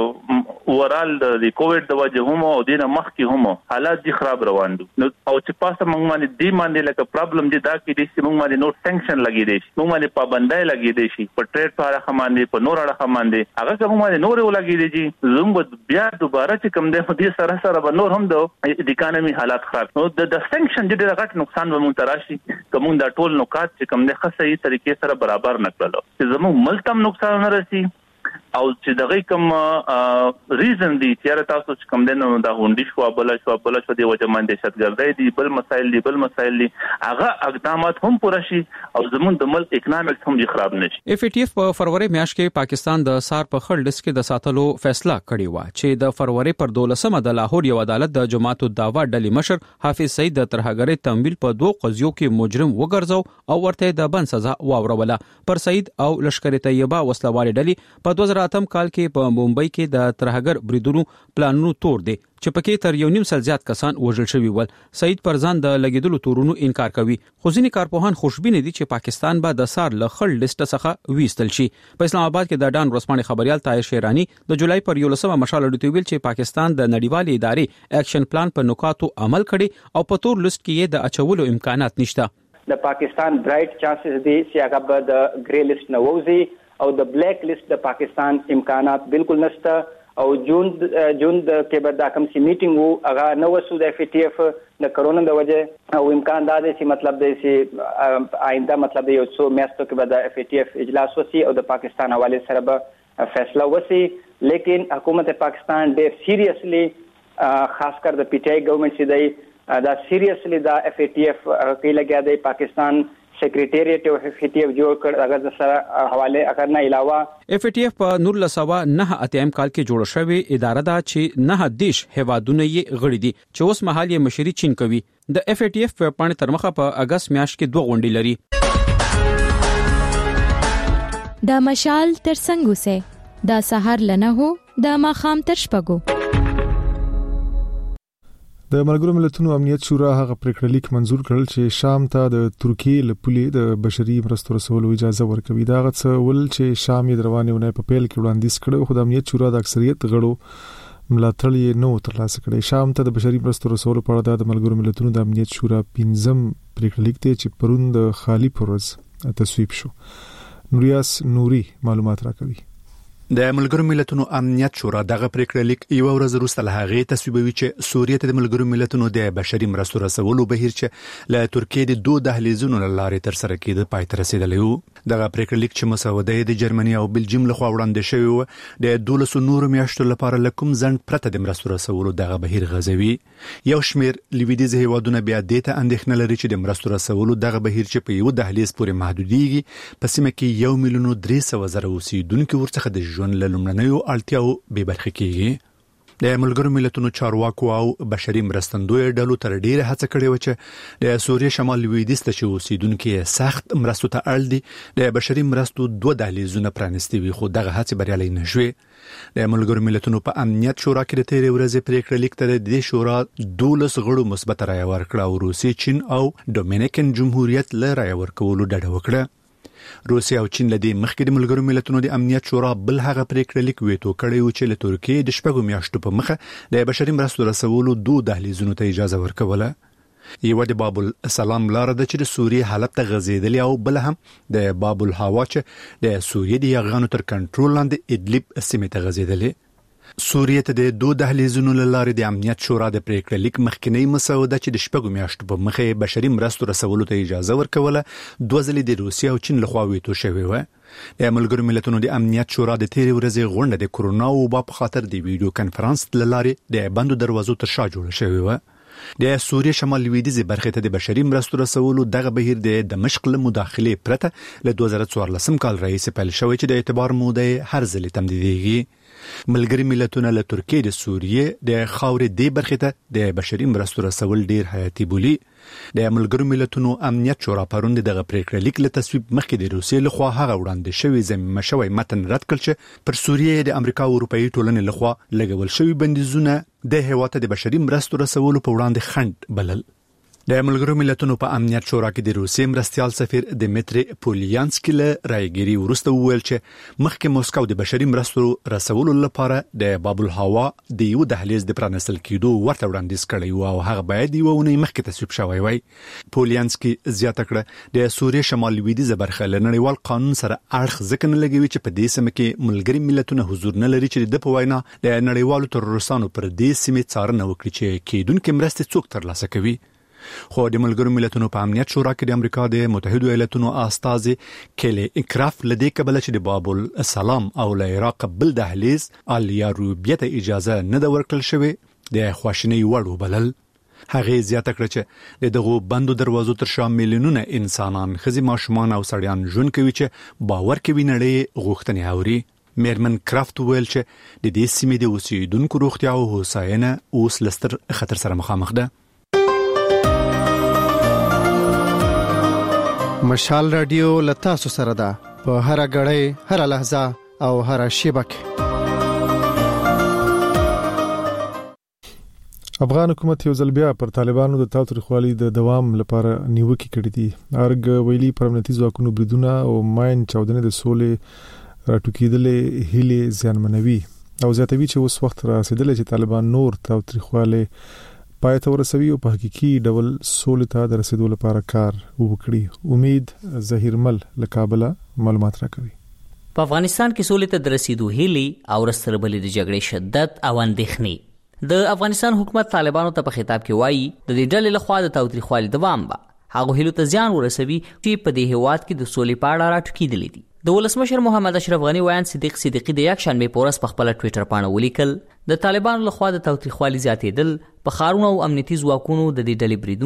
اورال د کووډ د وجه هم او د مخ کې هم حالات دي خراب روان دي نو او چې پاسه موږ باندې دی باندې لکه پرابلم دي دا کې دي چې موږ باندې نو ټینشن لګي دي موږ باندې پابندای لګي دي شي په ټریډ په اړه باندې په نور اړه باندې هغه کوم باندې نور ولګي دي چې زموږ بیا دوباره چې کوم د دې سره سره به نور هم د اکانومي حالات خراب نو د سانکشن د غټ نقصان به مونږ تراشي کوم د ټول نکات چې کوم د خصي طریقې سره برابر نکړلو چې زموږ ملک هم نقصان نه رسي او چې دغه کوم ریزن دي چې تاسو چې کوم دنه دا هوندي شو بل شو بل شو دی وجه باندې دهشتګردي دي بل مسایل دي بل مسایل دي هغه اقدامات هم پوره شي او زموږ د ملک اکونومیکس هم خراب نشي. اف ای ټی اف په فروری میاشت کې پاکستان د سار په خړ لیست کې د ساتلو فیصله کړې و چې د فروری پر دولسمه د لاهور یو عدالت د جماعت الدعوا ډلې مشر حافظ سعید د ترهګری تمویل په دوه قضیو کې مجرم وګرځاو او ورته د بند سزا واوروله. پر سعید او لشکر طیبه وسلوال ډلې په دوه زره اتم کال کې په ممبئی کې د ترهګر بریدونو پلانونو تور دی چې پکې تر یو نیم سل زیات کسان وژل شوي ول. سعید پر ځان د لګیدلو تورونو انکار کوي خو ځینې کارپوهان خوشبینه دي چې پاکستان به د سار له خړ لیست څخه ویستل شي. په اسلام آباد کې د ډان ورسپانې خبريال طاهر شیرانی د جولای پر یولسمه مشال اړیته ویل چې پاکستان د نړیوالې ادارې اکشن پلان په نکاتو عمل کړي او په تور لیست کې د اچولو امکانات نشته. د پاکستان برایټ چانسز دي چې هغه د ګری لیست نه ووزي او د بلیک لیست د پاکستان امکانات بالکل نشته او جون جون د کې بعد د کوم سي میټینګ وو هغه نو وسو د اف ټی اف د کرونا د وجه او امکان دا دی چې مطلب دی چې آینده مطلب یو څو میاشتو کې بعد د اف ټی اف اجلاس وسی او د پاکستان حواله سره به فیصله وسی لیکن حکومت پاکستان ډېر سیریسلی خاص کر د پی ټی آی ګورنمنت چې دی دا سیریسلی دا اف ټی اف کې لګیا دی پاکستان سیکریټریټ او اف ټی اف جوړ کړ هغه سره حواله اکرنه علاوه اف ټی اف په نور لسوا نه اتم کال کې جوړ شوی اداره ده چې نه دیش هوادونه یې غړي دي چې اوس مهال یې مشري چین کوي. د اف ټی اف په پاڼې تر مخه په اگست میاشت کې دوه غونډې لري. د مشال تر څنګه سه د سحر لنه هو د ماخام تر شپګو. د ملګرو ملتونو امنیت شورا هغه پریکړه لیک منزور کړل چې شام ته د ترکیه له پولې د بشري مرستو رسولو اجازه ورکوي. دا غڅ ول چې شام یې روانونه په پیل کې وړاندیز کړو خو د امنیت شورا د اکثریت غړو ملاتړ یې نو ترلاسه کړی. شام ته د بشري مرستو رسولو په اړه د ملګرو ملتونو د امنیت شورا پنځم پریکړه لیک ته چې پرون د خالی پروز تصویب شو. نوریاس نوري معلومات راکوي. د ملګرو ملتونو امنیت شورا دغه پریکړه لیک یو ورځ وروسته له هغې تصویبوي چې سوریه ته د ملګرو ملتونو د بشري مرستو رسولو بهیر چې له ترکیه د دوه دهلیزونو لارې تر سره کېده پای ته رسیدلی و. دغه پریکړه لیک چې مسوده د جرمني او بلجیم لخوا وړاندې شوی و د دولسو نورو میاشتو لپاره له کوم ځنډ پرته د مرستو رسولو دغه بهیر غځوي. یو شمېر لویدیځ هیوادونه بیا دې ته اندېښنه لري چې د مرستو رسولو دغه بهیر چې په یو دهلیز پورې محدودیږي په سیمه کې یو میلیون درې سوه زره اوسیدونکو ورڅخه د ژوند له لومړنیو اړتیاو بې برخې کیږي. د ملګرو ملتونو چارواکو او بشري مرستندوی ډلو تر ډیره هڅه کړې و چې د سوریه شمال لویدیځ ته چې اوسیدونکو سخت مرستو ته اړ دي د بشري مرستو دوه دهلیزونه پرانیستي وي خو دغه هڅې بریالۍ نه شوې. د ملګرو ملتونو په امنیت شورا کې د تیرې ورځې پریکړه لیک ته د دې شورا دولس غړو مثبت رایه ورکړه او روسیې، چین او ډومینیکن جمهوریت له رایه ورکولو ډډه وکړه. روسیا او چین لدی مخکې د ملګرو ملتونو د امنیت شورا بل هغه پریکړه لیک ویټو کړی و چې له ترکیه د شپږو میاشتو په مخه د بشري مرستو رسولو دوه دهلیزونو ته اجازه ورکوله. یو د باب السلام لار د چې د سوریه حالت ته غځیدلی او بل هم د باب الهوا چې د سوریه د یغانو تر کنټرول لاندې ادلب سیمه ته غځیدلی. سوریه ته د دوه دهلیزونو لاره د امنیت شورا د پریکړه لیک مخکنی مسوده چې د شپږو میاشتو په مخه بشري مرستو رسولو ته اجازه ورکوله دوه ځلې د روسیا او چین لخوا ویټو شوی و. د ملګرو ملتونو د امنیت شورا د تیرې ورځې غونډه د کورونا وبا په خاطر د ویډیو کانفرنس لاره د بندو دروازو تر شا جوړه شوی و. د سوریه شمال لویدیځ برخه ته د بشري مرستو رسولو دغه بهیر د دمشق له مداخله پرته له دوه زره څوارلسم کال رئیس پیل شوی چې د اعتبار موده هر ځل تمدیدېږي. ملګری ملتونه له ترکیه د سوریه د خاورې د برخه ته د بشري مرستو رسول ډیر حیاتي بولی. د ملګرو ملتونو امنیت شورا پرون دغه پریکړه لیک له تصویب مخکې د روسیې لخوا هغه وړاندې شوی ضمیمه شوی متن رد کړ چې پر سوریه د امریکا او اروپאי ټولنې لخوا لګول شوی بندیزونه د هیواد د بشري مرستو رسولو په وړاندې خنډ بلل. د ملګرو ملتونو په امنیت شورا کې د روسیې مرستيال سفیر دمیتری پولیانسکی له رايګيري ورسته وویل چې مخکې موسکو د بشري مرستو رسولو لپاره د باب الهوا د یو دهلیز د پرانستل کېدو ورته وړاندیز کړی و او هغه باید یو نه مخکې تصویب شوی وای. پولیانسکی زیاته کړه د سوریه شمال لویدیځ برخه له نړیوال قانون سره اړخ ځکه نه لګوي چې په دې سیمه کې ملګری ملتونه حضور نه لري چې د په وینا د نړیوالو ترورستانو پر دې سیمه څارنه وکړي چې کېدونکو مرستې څوک ترلاسه کوي. خو د ملګرو ملتونو په امنیت شورا کې د امریکا د متحده ایالاتونو استازي کلی اکراف لدی قبل چې د باب السلام او له عراق بل دهلیز الیاروبیه ته اجازه نه د ورکړل شوی د خواشنی وړو بلل. هغه زیاته کړ چې دغه بندو دروازو تر شا میلیونونه انسانان خزي ماشومان او سړیان ژوند کوي چې باور کوي نړۍ غوښتنې اوري. میرمن کرافت ویل چې د دې سیمې د اوسیدونکو روغتیا او هوساینه اوس لستر خطر سره مخامخ ده. مشال رادیو لتا سو سره ده په هر غړې هر لحظه او هر شیبه کې. افغان حکومت یو ځل بیا پر طالبانو د تاوتریخوالي د دوام لپاره نیوکې کړې دي. ارګ ویلي پرمنیتي ځواکونو بریدونه او ماین چاودنې د سولې راټوکېدلې هیلې زیانمنوي او زیاتوي چې اوس وخت راسیدلی چې طالبان نور تاوتریخوالي پای ته ورسوي او په حقيقي ډول سولې ته د رسیدو لپاره کار وکړي. امید ظهیرمل له کابل معلومات راکوي. په افغانستان کې سولې ته د رسیدو هیلې او رسربلې د جګړې شدت او اندېښنې د افغانستان حکومت طالبانو ته په خطاب کې وایي د دې ډلې لخوا د تاوتریخوالي دوام به هغه هیلو ته زیان ورسوي چې په دې هیواد کې د سولې په اړه راټوکېدلې دي. د ولسمشر محمد اشرف غنی ویان صدیق صدیقی د یک شنبه په ورځ په خپل ټوئیټر باندې ولیکل د طالبانو لخوا د تاوتریخوالي زیاتېدل په خارونو او امنیتي ځواکونو د دې ډلې بریدونه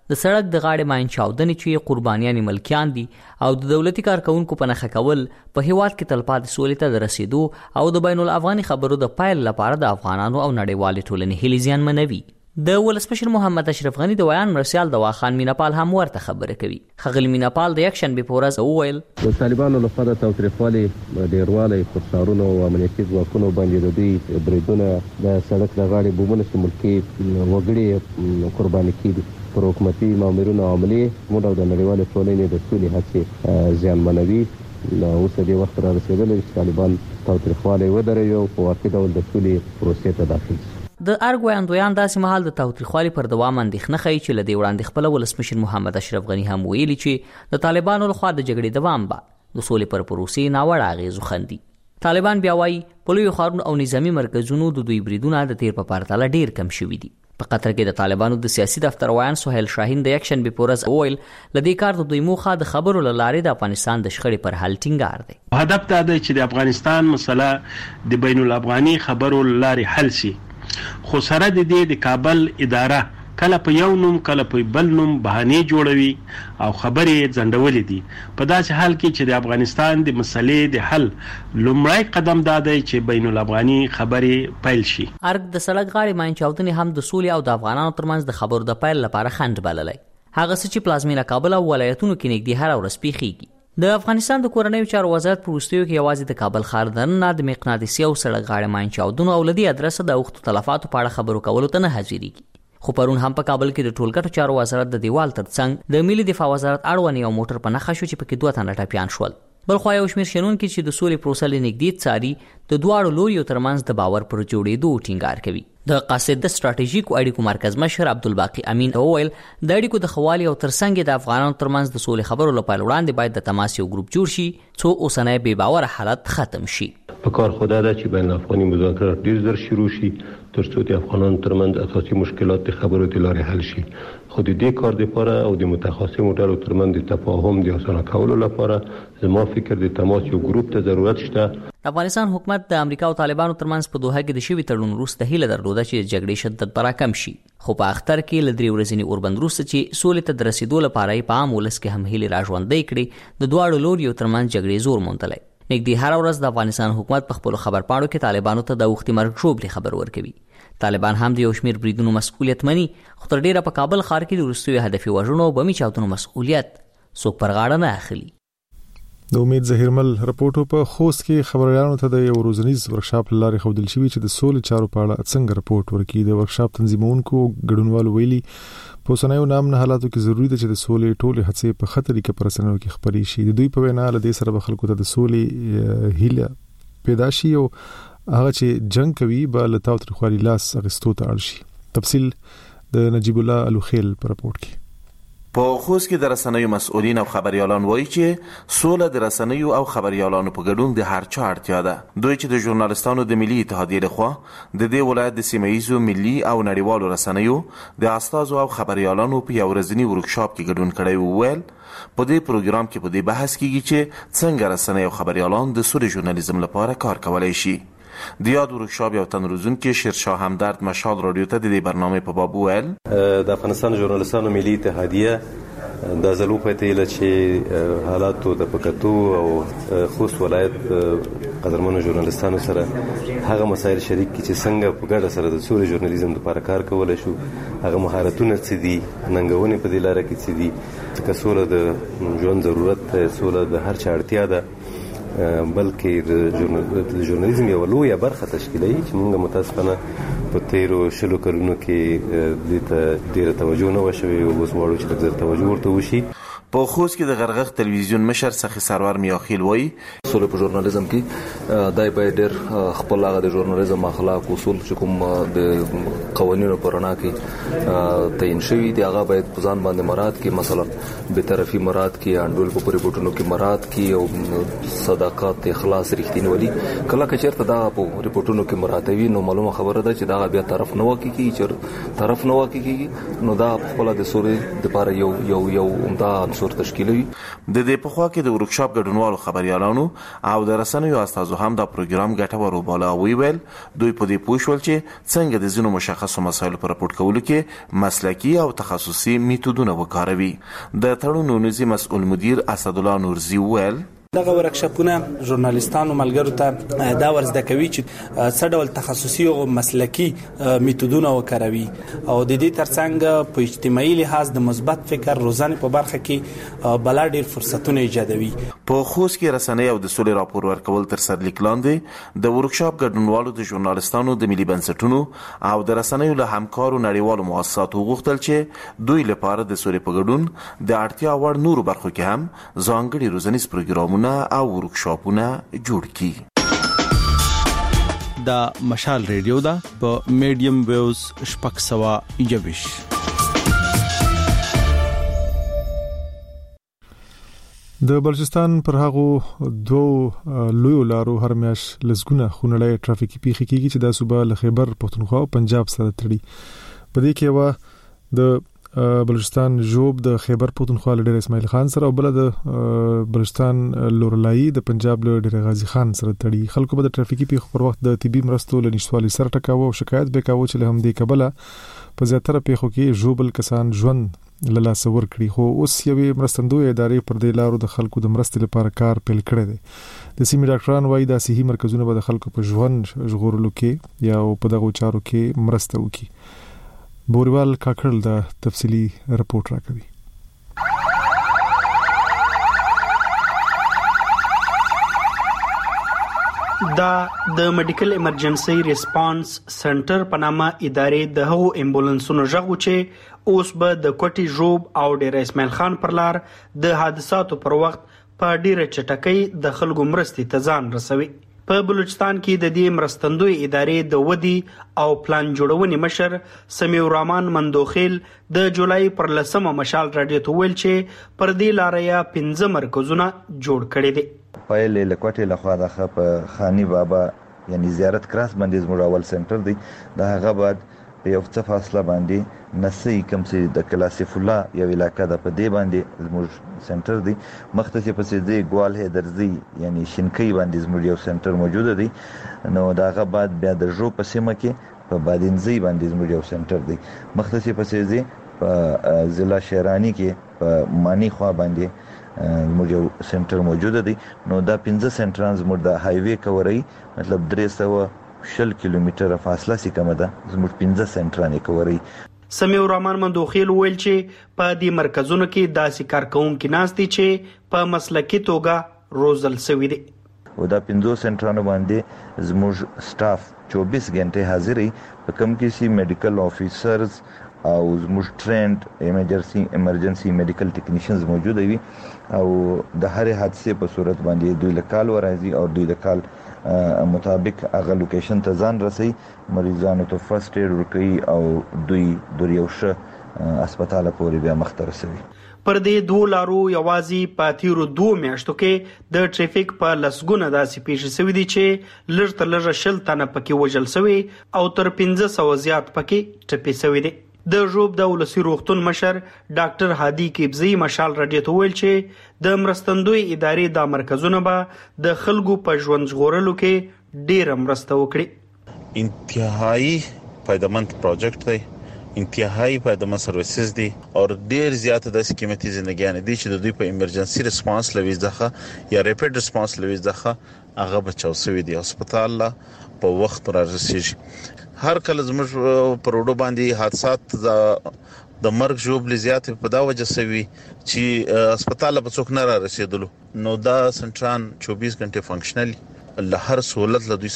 د سړک د غاړې ماین چاودنې چې قربانیان ملکیان دي او د دولتي کارکونکو په نخښه کول په هیواد کې تلپاتې سولې ته د رسیدو او د بین الافغاني خبرو د پایل لپاره د افغانانو او نړیوالې ټولنې هیلې زیانمنوي. د ولسمشر محمد اشرف غنی د ویان مرسیال د واخان میناپال هم ورته خبره کوي. خغل میناپال د یک شنبه په ورځ وویل د طالبانو لخوا د تاوتریخوالي ډیروالی پر ښارونو او امنیتي ځواکونو باندې د دوی بریدونه د سړک د غاړې بمونه چې ملکي وګړي قرباني کیږي پر حکومتي مامورینو عملې موږ د نړیوالې ټولنې د سولې هڅې زیانمنوي. اوس د وخت را رسیدلی چې طالبان تاوتریخوالی ودروي او په واقعي ډول د سولې پروسې ته داخل شي. د ارګ ویاندویان داسې مهال د تاوتریخوالي پر دوام اندېښنه ښیي چې له دې وړاندې خپله ولسمشر محمد اشرف غني هم ویلي چې د طالبانو لخوا د جګړې دوام به د سولې پر پروسې ناوړه اغېزو خندي. طالبان بیا وایي په لویو ښارونو او نظامي مرکزونو د دوی بریدونه د تیر په پرتله ډیر کم شوي دي. په قطر کې د طالبانو د سیاسي دفتر ویان سهیل شاهین د یک شنبه په ورځ وویل له دې کار د دوی موخه د خبرو له لارې د افغانستان د شخړې پر حل ټینګار دی. هدف دا دی چې د افغانستان مسله د بین الافغاني خبرو له لارې حل شي. خو سره د دې د کابل اداره کله په یو نوم کله په بل نوم بهانې جوړوي او خبرې ځنډولې دي. په داسې حال کې چې د افغانستان د مسلې د حل لومړی قدم دا دی چې بین الافغاني خبرې پیل شي. ارګ د سړک غاړې ماین چاودنې هم د سولې او د افغانانو ترمنځ د خبرو د پیل لپاره خنډ بللی. هغه څه چې پلازمینه کابل او ولایتونو کې نږدې هره ورځ پیښیږي. د افغانستان د کورنیو چارو وزارت په وروستیو کې یوازې د کابل ښار دننه د مقناطیسي او سړک غاړې ماین چاودنو او له دې ادرسه د اوښتو تلفاتو په اړه خبرو کولو ته نه حاضرېږي. خو پرون هم په کابل کې د ټولګټو چارو وزارت د دیوال ترڅنګ د ملي دفاع وزارت اړوند یو موټر په نښه شو چې پکې دوه تنه ټپیان شول. بلخوا یو شمېر شنونکي چې د سولې پروسه له نږدې څاري د دواړو لوریو ترمنځ د باور پر جوړېدو ټینګار کوي. د قاصد د ستراتیژیکو اړیکو مرکز مشر عبدالباقي امین وویل د اړیکو د ښه والي او ترڅنګ د افغانانو ترمنځ د سولې خبرو لپاره وړاندې باید د تماس یو ګروپ جوړ شي څو اوسنی بې باوره حالت ختم شي. په کار خو دا ده چې بین الافغاني مذاکرات ډېر زر شروع شي تر څو د افغانانو ترمنځ اساسي مشکلات د خبرو د لارې حل شي. خو د دې کار لپاره او د متخصصو ډلو ترمنځ د تفاهم د اسانه کولو لپاره زما فکر د تماس یو ګروپ ته ضرورت شته. افغانستان حکومت د امریکا او طالبانو ترمنځ په دوحه کې د شوي تړون وروسته هیله درلوده چې د جګړې شدت به راکم شي. خو په اختر کې له درې ورځني اوربند وروسته چې سولې ته د رسیدو لپاره یې په عام ولس کې هم هیلې راژوندۍ کړې د دواړو لوریو ترمنځ جګړې زور موندلی. نږدې هره ورځ د افغانستان حکومت په خپلو خبرپاڼو کې طالبانو ته د اوښتي مرګ ژوبلې خبر ورکوي. طالبان هم د یو شمېر بریدونو مسؤلیت مني خو تر ډېره په کابل ښار کې د وروستیو هدفي وژنو او بمي چاودنو مسؤلیت څوک پر غاړه نه اخلي. د امید زهیرمل رپورټو په خوست کې خبريالانو ته د یو ورځنیز ورکشاپ لارې ښودل شوی چې د سولې چارو په اړه څنګه رپورټ ورکړي. د ورکشاپ تنظیمونکو ګډونوالو ویلي په اوسنیو نامنه حالاتو کې ضروری ده چې د سولې ټولې هڅې په ښه طریقه پر رسنیو کې خپرې شي. د دوی په وینا له دې سره به خلکو ته د سولې هیله پیدا شي او هغه چې جنگ کوي به له تاوتریخوالي لاس اخیستو ته اړ شي. تفصیل د نجیب الله الوخیل په رپورټ کې. په خوست کې د رسنیو مسؤلین او خبريالان وایي چې سوله د رسنیو او خبريالانو په ګډون د هر چا اړتیا ده. دوی چې د ژورنالستانو د ملي اتحادیې لخوا د دې ولایت د سیمه‌ایزو ملي او نړیوالو رسنیو د استازو او خبريالانو په یو ورځني ورکشاپ کې ګډون کړی وویل په دې پروګرام کې په دې بحث کېږي چې څنګه رسنیو او خبريالان د سولې ژورنالیزم لپاره کار کولای شي. د یاد ورکشاپ یو تن روزونکي شیرشاه همدرد مشال رادیو ته د دې برنامه په باب وویل د افغانستان ژورنالستانو ملي اتحادیه د زلو پته چې حالاتو د پکتو او خوست ولایت قدرمنو ژورنالستانو سره هغه مسایل شریک کی چې څنګه په ګډه سره د سولې ژورنالیزم لپاره کار کولای شو. هغه مهارتونه څه دي، ننګونې په دې لار کې څه دي چې سوله د ژوند ضرورت ده، سوله د هر چا اړتیا ده، بلکې د ژورنالیزم یو لویه برخه تشکیلوي چې موږ متاسفانه په تیرو شلو کلونو کې دې ته ډېره توجه نه وه شوې او اوس غواړو چې لږ توجه ورته وشي. په خوست کې د غرغښ تلویزیون مشر سخي سرور میاخیل وایي سولې په ژورنالیزم کې دای باید ډېر خپل هغه د ژورنالیزم اخلاق اصول چې کوم د قوانینو په رڼا کې تعین شوي دي هغه باید په ځان باندې مراعات کړي. مثلا بېطرفي مراعات کړي، انډول په ریپورټونو کې مراعات کړي او صداقت، اخلاص، رښتینولي. کله که چېرته دا په ریپورټونو کې مراعاتوي نو معلومه خبره ده چې دا بیا طرف نه واقع کېږي. چې طرف نه واقع کېږي نو دا خپله د سولې دپاره یو یو یو عمده عنصر تشکیلوي. د دې په خوا کې د ورکشاپ ګډونوالو خبريالانو او د رسنیو استادو هم دا پروګرام ګټور وباله. ویل دوی په دې پوه شول چې څنګه د ځینو مشخصو مسایلو پر راپورټ کولو کې مسلکي او تخصصي میتودونه وکاروي. د تړون نونیزي مسؤل مدیر اسدالله نورزي ویل دغه ورکشاپونه ژورنالیستانو ملګرو ته دا ورزده کوي چې څه ډول تخصصي او مسلکي میتودونه وکاروي او د دې ترڅنګ په اجتماعي لحاظ د مثبت فکر روزانه په برخه کې بلا ډیر فرصتونه ایجادوي. په خوست کې رسنۍ او د سولې راپور ورکول تر سرلیک لاندې د ورکشاپ ګډونوالو د ژورنالیستانو د ملي بنسټونو او د رسنیو له همکارو نړیوالو مؤسساتو غوښتل چې دوی لپاره د سولې په ګډون د اړتیا وړ نورو برخو کې هم ځانګړي روزنیز پروګرامونه او ورکشاپونه جوړ کړي. دا مشال ریډیو دا په میډیم ویوز شپږ سوه یوویش. د بلوچستان پر هغه دوه لوی لارو هر میاش لزګونه خونړی ټرافیکي پیښې کیږي چې د صوبه له خیبر پښتونخوا او پنجاب سره تړي. په دې کې وا د بلوچستان جوب د خیبر پښتونخوا له ډیر اسماعیل خان سره او بل د بلوچستان لورلای د پنجاب له ډیر غازی خان سره تړي. خلکو به د ټرافیکي پیښو پر وخت د طبي مرستو له نشټوالي سره ټکاوه او شکایت به کاوه چې له هم دې کبله په زیاتره پیښو کې جوبل کسان ژوند له لاس ور کړی. خو اوس یوې مرستندوی ادارې پر دې لارو د خلکو د مرستې لپاره کار پیل کړی دی. د سیمې ډاکټران وايي د صحي مرکزونه به د خلکو په ژوند ژغورلو کې یا په دغه چارو کې مرسته وکړي. بوریوال کاکړل دا تفصیلی رپورت راکوي. دا د میډیکل ایمرجنسي ریسپانس سنټر په نامه ادارې د هغو امبولانسونو ژغو چې اوس به د کوټي جوب او ډیر اسماعیل خان پر لار د حادثاتو پر وخت په ډیره چټکۍ د خلکو مرستې ته ځان رسوي. په بلوچستان کې د دې مرستندوی ادارې د ودی او پلان جوړونې مشر سمیع الرحمن مندوخیل د جولای پر لسمه مشال رادیو ته ویل چې پر دې لارې پنځه مرکزونه جوړ کړي دي. پایله لکوټه لخوا د په خانی بابا یعنی زیارت کراس باندې زموږ اول سنټر دی. دا هغه بعد په یو څه فاصله باندې نسې کوم چې د کلاسیف الله یو علاقہ د په دې باندې زموږ سنټر دی. مختص په سي دی ګوال هدرزي یعنی شینکۍ باندې زموږ یو سنټر موجود دی. نو دا هغه بعد بیا د جو په سیمه کې په بادینزي باندې زموږ یو سنټر دی. مختص په سي دی په ضلع شهرانی کې په مانی خوا باندې زموږ یو سنټر موجود دی. نو دا پنځه سنټران زموږ د هایوي کوري مطلب درې سوه شل کیلومتره فاصله سي کومه ده زموږ پنځه سنټرانې کوري. سمیع الرحمن مندوخیل ویل چې په دې مرکزونو کې داسې کارکونکو ناست دي چې په مسلکي توګه روزل شوی دي. او دا پنځه سنټرانو باندې زموږ سټاف چوبیس غنټه حاضر وي. په کوم کې سي میډیکل افیسرز او زموږ ټرینډ ایمرجنسي ایمرجنسي میډیکل ټیکنیشنز موجود وي او د هر حادثه په صورت باندې دوی له کال ورازي او دوی د کال مطابق هغه لوکیشن ته ځان رسي. مریضانو ته فرست ایډ ورکوي او دوی د یو ښه هسپتال پورې بیا مخته رسوي. پر دې دوه لارو یوازې په تیرو دوه میاشتو کې د ټریفیک په لسګونه داسې پیښې شوې دي چې لږ تر لږه شل تنه پکې وژل شوي او تر پنځه سوه زیات پکې ټپي شوي دي. د ژوب د ولسي روغتون مشر ډاکټر هادي کیبزی مشال رادیو ته ویل چې د مرستندوی ادارې د مرکزونو به د خلکو په ژوند ژغورلو کې ډیره مرسته وکړي. انتهایی فایدمند پروجیکټ دی، انتهایی فایدمند سرویسز دي او ډیر زیات د قیمتي ژوندګیان دي چې د دوی په ایمرجنسي ریسپانس لوي ځخه یا ریپیډ ریسپانس لوي ځخه هغه بچاو شوی دی. هسپتال لا په وخت را رسیږي. هر کله زموږ په روډو باندې حادثات د مرګ جوړ زیات په دا وجه سوي چې هسپتال په څوک نه را رسیدلو. نو دا سنټران چوبیس غنټه فنکشنل له هر سہولت له دوی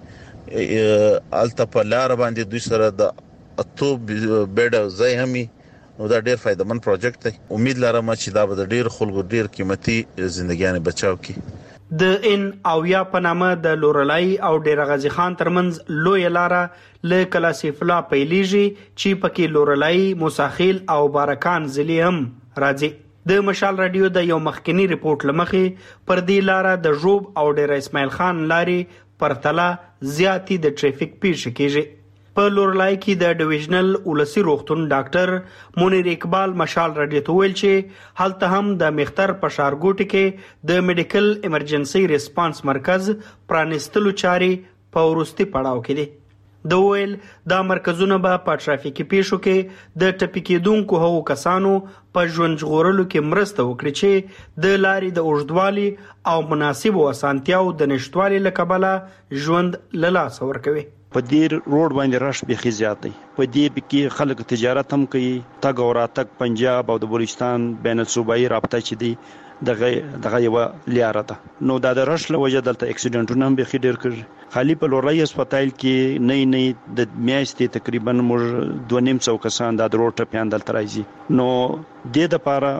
سره الته په لار باندې دوی سره د اتو بیډ ځای همي. نو دا ډیر فایدمن پروجیکټ دی. امید لرم چې دا به ډیر خلکو ډیر قیمتي ژوندګیان بچاو کړي. د ان او یا په نامه د لورلای او ډیر غازی خان ترمنځ لوی لاره له کلاسیف الله پیلیږي چې پکې لورلای موساخیل او بارکان ضلع هم راځي. د مشال رادیو د یو مخکنی ریپورت لمخې پر دې لاره د جوب او ډیر اسماعیل خان لاري پرتله زیاتی د ټریفیک پیښې کیږي. په لورلای کې د ډیویژنل ولسی روغتون ډاکټر منیر اقبال مشال رادیو ته ویل چې هلته هم د مختر په ښارګوټي کې د میډیکل ایمرجنسي ریسپانس مرکز پرانستلو چارې په وروستي پړاو کې دي. د ویل دا مرکزونه به په ټرافیکي پیښو کې د ټپي کېدونکو هغو کسانو په ژوند ژغورلو کې مرسته وکړي چې د لارې د اوږدوالي او مناسبو اسانتیاو د نشټوالي له کبله ژوند له لاسه ورکوي. په دې روډ باندې رش بیخي زیات دی. په دې کې خلک تجارت هم کوي، تګ او راتګ پنجاب او د بلوچستان بین الصوبایي رابطه چې دی دغه دغه یو لیاره ده. نو دا د رش له وجه دلته اکسیډنټونه هم بیخي ډېر کړي. خالی په لورای هسپتال کې نه نه د میاشتې تقریبا موږ دوه نیم سو کسان د روډ ټپیان دلته راځي. نو د لپاره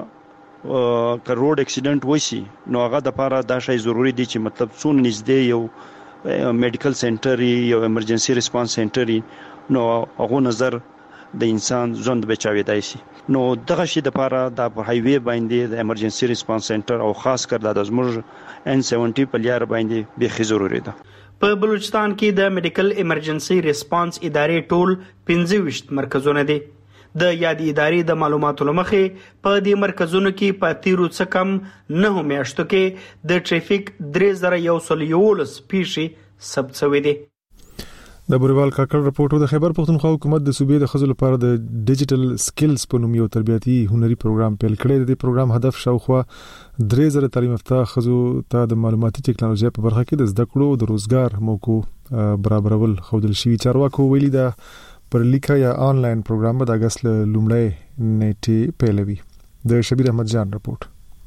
که روډ اکسیډنټ وشي نو هغه د لپاره دا شی ضروری دی چې مطلب څون نږدې یو میډیکل سنټر یو ایمرجنسي ریسپانس سنټر نو هغه نظر د انسان ژوند بچاوي شي. نو دغه شی د لپاره د هایوي باندې د ایمرجنسي ریسپانس سنټر او خاص کر د زموږ ان سبعین په لار باندې به خي ضروري ده. په بلوچستان کې د میډیکل ایمرجنسي ریسپانس ادارې ټول پنځه ویشت مرکزونه دي. د یادې ادارې د معلوماتو لمخې په دې مرکزونو کې په تیرو څه کم نه میاشتو کې د ټریفیک درې زره یو سل یولس پیښې ثبت شوې دي. د بوریوال کاکړ رپورټو د خیبر پښتونخوا حکومت د صوبې د خځو لپاره د ډیجیټل سکلز په نوم یو تربیتي هنري پروګرام پیل کړی. د پروګرام هدف شاوخوا درې زره تعلیم یافته خځو ته د معلوماتي ټکنالوژي په برخه کې د زده کړو د روزګار موقع برابرول خودل شوی. چارواکو ویلي دا پر لیکه یا آنلاین پروګرام د اگست لومړی نیټه پیلوي. د شبیر احمد جان رپورټ.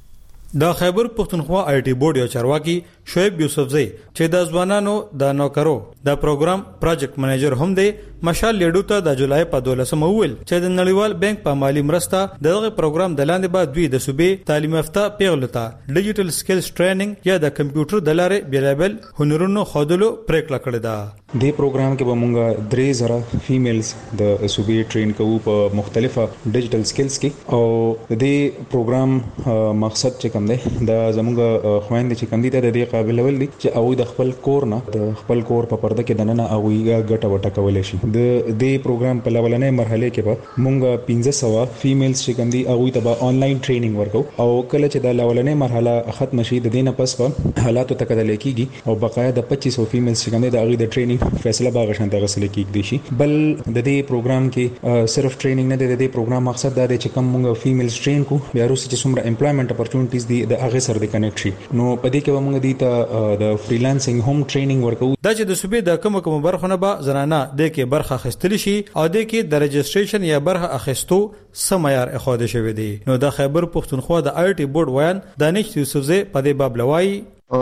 د خیبر پښتونخوا آی ټي بورډ یو چارواکي شعیب یوسفزئی چې د ځوانانو د نوکرو د پروګرام پروجیکټ منیجر هم دی مشال لیډو ته د جولای په دولسمه ویل چې د نړیوال بانک په مالی مرسته دغه پروګرام د لاندې بعد دوی د صوبې تعلیم یافته پیغلو ته ډیجیټل سکلز ټریننګ یا د کمپیوټر د لارې بیلابل هنرونو خودلو پریکړه کړې ده. د پروګرام کې به مونږه درې زره فیمیلز د صوبې ټرین کوو په مختلفه ډیجیټل سکلز کې او د پروګرام مقصد چې کوم دی د زموږ خويندې چې کوم دي ته د دې قابل ول دي چې او د خپل کور نه د خپل کور په پرده کې دننه او یې ګټه وټه کولای شي. د دې پروګرام په لولنې مرحله کې به مونږ پنځه سو فیمیلز چې کوم دي او ته به آنلاین ټریننګ ورکو او کله چې د لولنې مرحله ختم شي د دینه پس په حالاتو تکدل کېږي او بقایا د پچیس سو فیمیلز چې کوم دي د هغه د ټریننګ فیصله باغ شانته غسل کېږي شي. بل د دې پروګرام کې صرف ټریننګ نه دی، د دې پروګرام مقصد دا دی چې کوم مونږ فیمیلز ټرین کو بیا وروسته چې څومره امپلایمنت اپورتونټیز دي د هغه سره د کنیکټ شي. نو په دې کې مونږ دي ته د فریلانسینګ هوم ټریننګ ورکو. دا چې د صوبې د کوم کوم برخونه به زنانه د کې برخه اخیستل شي او د کې د رجسټریشن یا برخه اخیستو سميار اخاده شوی دی. نو د خیبر پښتونخوا د آی ټي بورډ وایان دانش یوسفزئی په دې باب لوي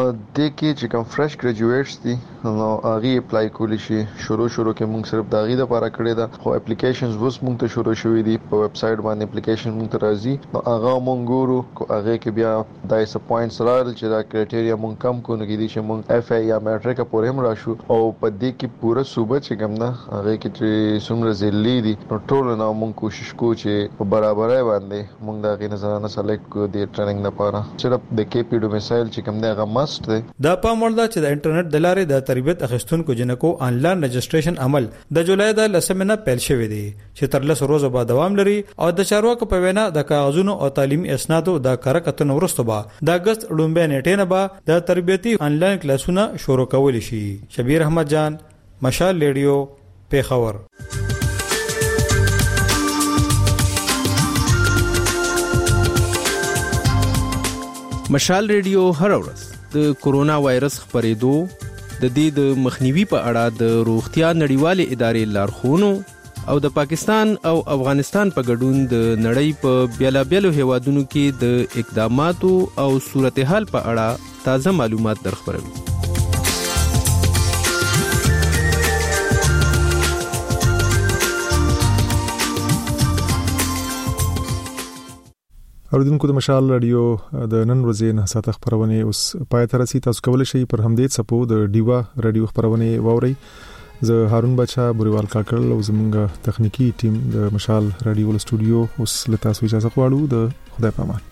د کې چې کوم فرش ګریجویټس دي نو هغه اپلای کولی شي. شروع شروع کې موږ صرف د غیده لپاره کړی دا خو اپلیکیشنز وس موږ ته شروع شوې دي په ویب سټ باندې اپلیکیشن موږ ته راځي نو هغه موږ ګورو کو هغه کې بیا دای س پوینټس راځي چې دا کرایټیریا موږ کم کو نه کیدي چې موږ اف ای یا میټریک پورې هم راشو او په دې کې پوره صوبه چې کوم نه هغه کې چې څومره زیلی دي نو ټول نو موږ کوشش کوو چې په برابرۍ باندې موږ دا غي نظرانه سلیکټ کو د ټریننګ لپاره چې د کې پی ډومیسایل چې کوم نه هغه مست دی. دا پام وړ ده چې د انټرنیټ د لارې د تربیت اخیستونکو جنکو آنلاین رجسټریشن عمل د جولای د لسمه نه پیل شوی دی چې تر لس ورځې بعد دوام لري او د چارواکو په وینا د کاغذونو او تعلیمي اسنادو د کارکتن ورستو به د اگست لومبه نیټه نه به د تربیتي آنلاین کلاسونه شروع کول شي. شبیر احمد جان مشال ریډیو پیښور. مشال ریډیو هر ورځ د کورونا وایرس خپرېدو د دې د مخنیوي په اړه د روغتیا نړیوالې ادارې لارښوونو او د پاکستان او افغانستان په ګډون د نړۍ په بیلابیلو هیوادونو کې د اقداماتو او صورتحال په اړه تازه معلومات درخبروي. اوریدونکو د مشال رادیو د نن ورځې نه ساته خبرونه اوس پای ته رسي. تاسو کولی شئ پر همدې څپو د ډیوا رادیو خبرونه واورئ. زه هارون بچا بوریوال کاکړ او زمونږ تخنیکی ټیم د مشال رادیو له سټوډیو اوس لته سوي اجازه غواړو. د خدای پامان.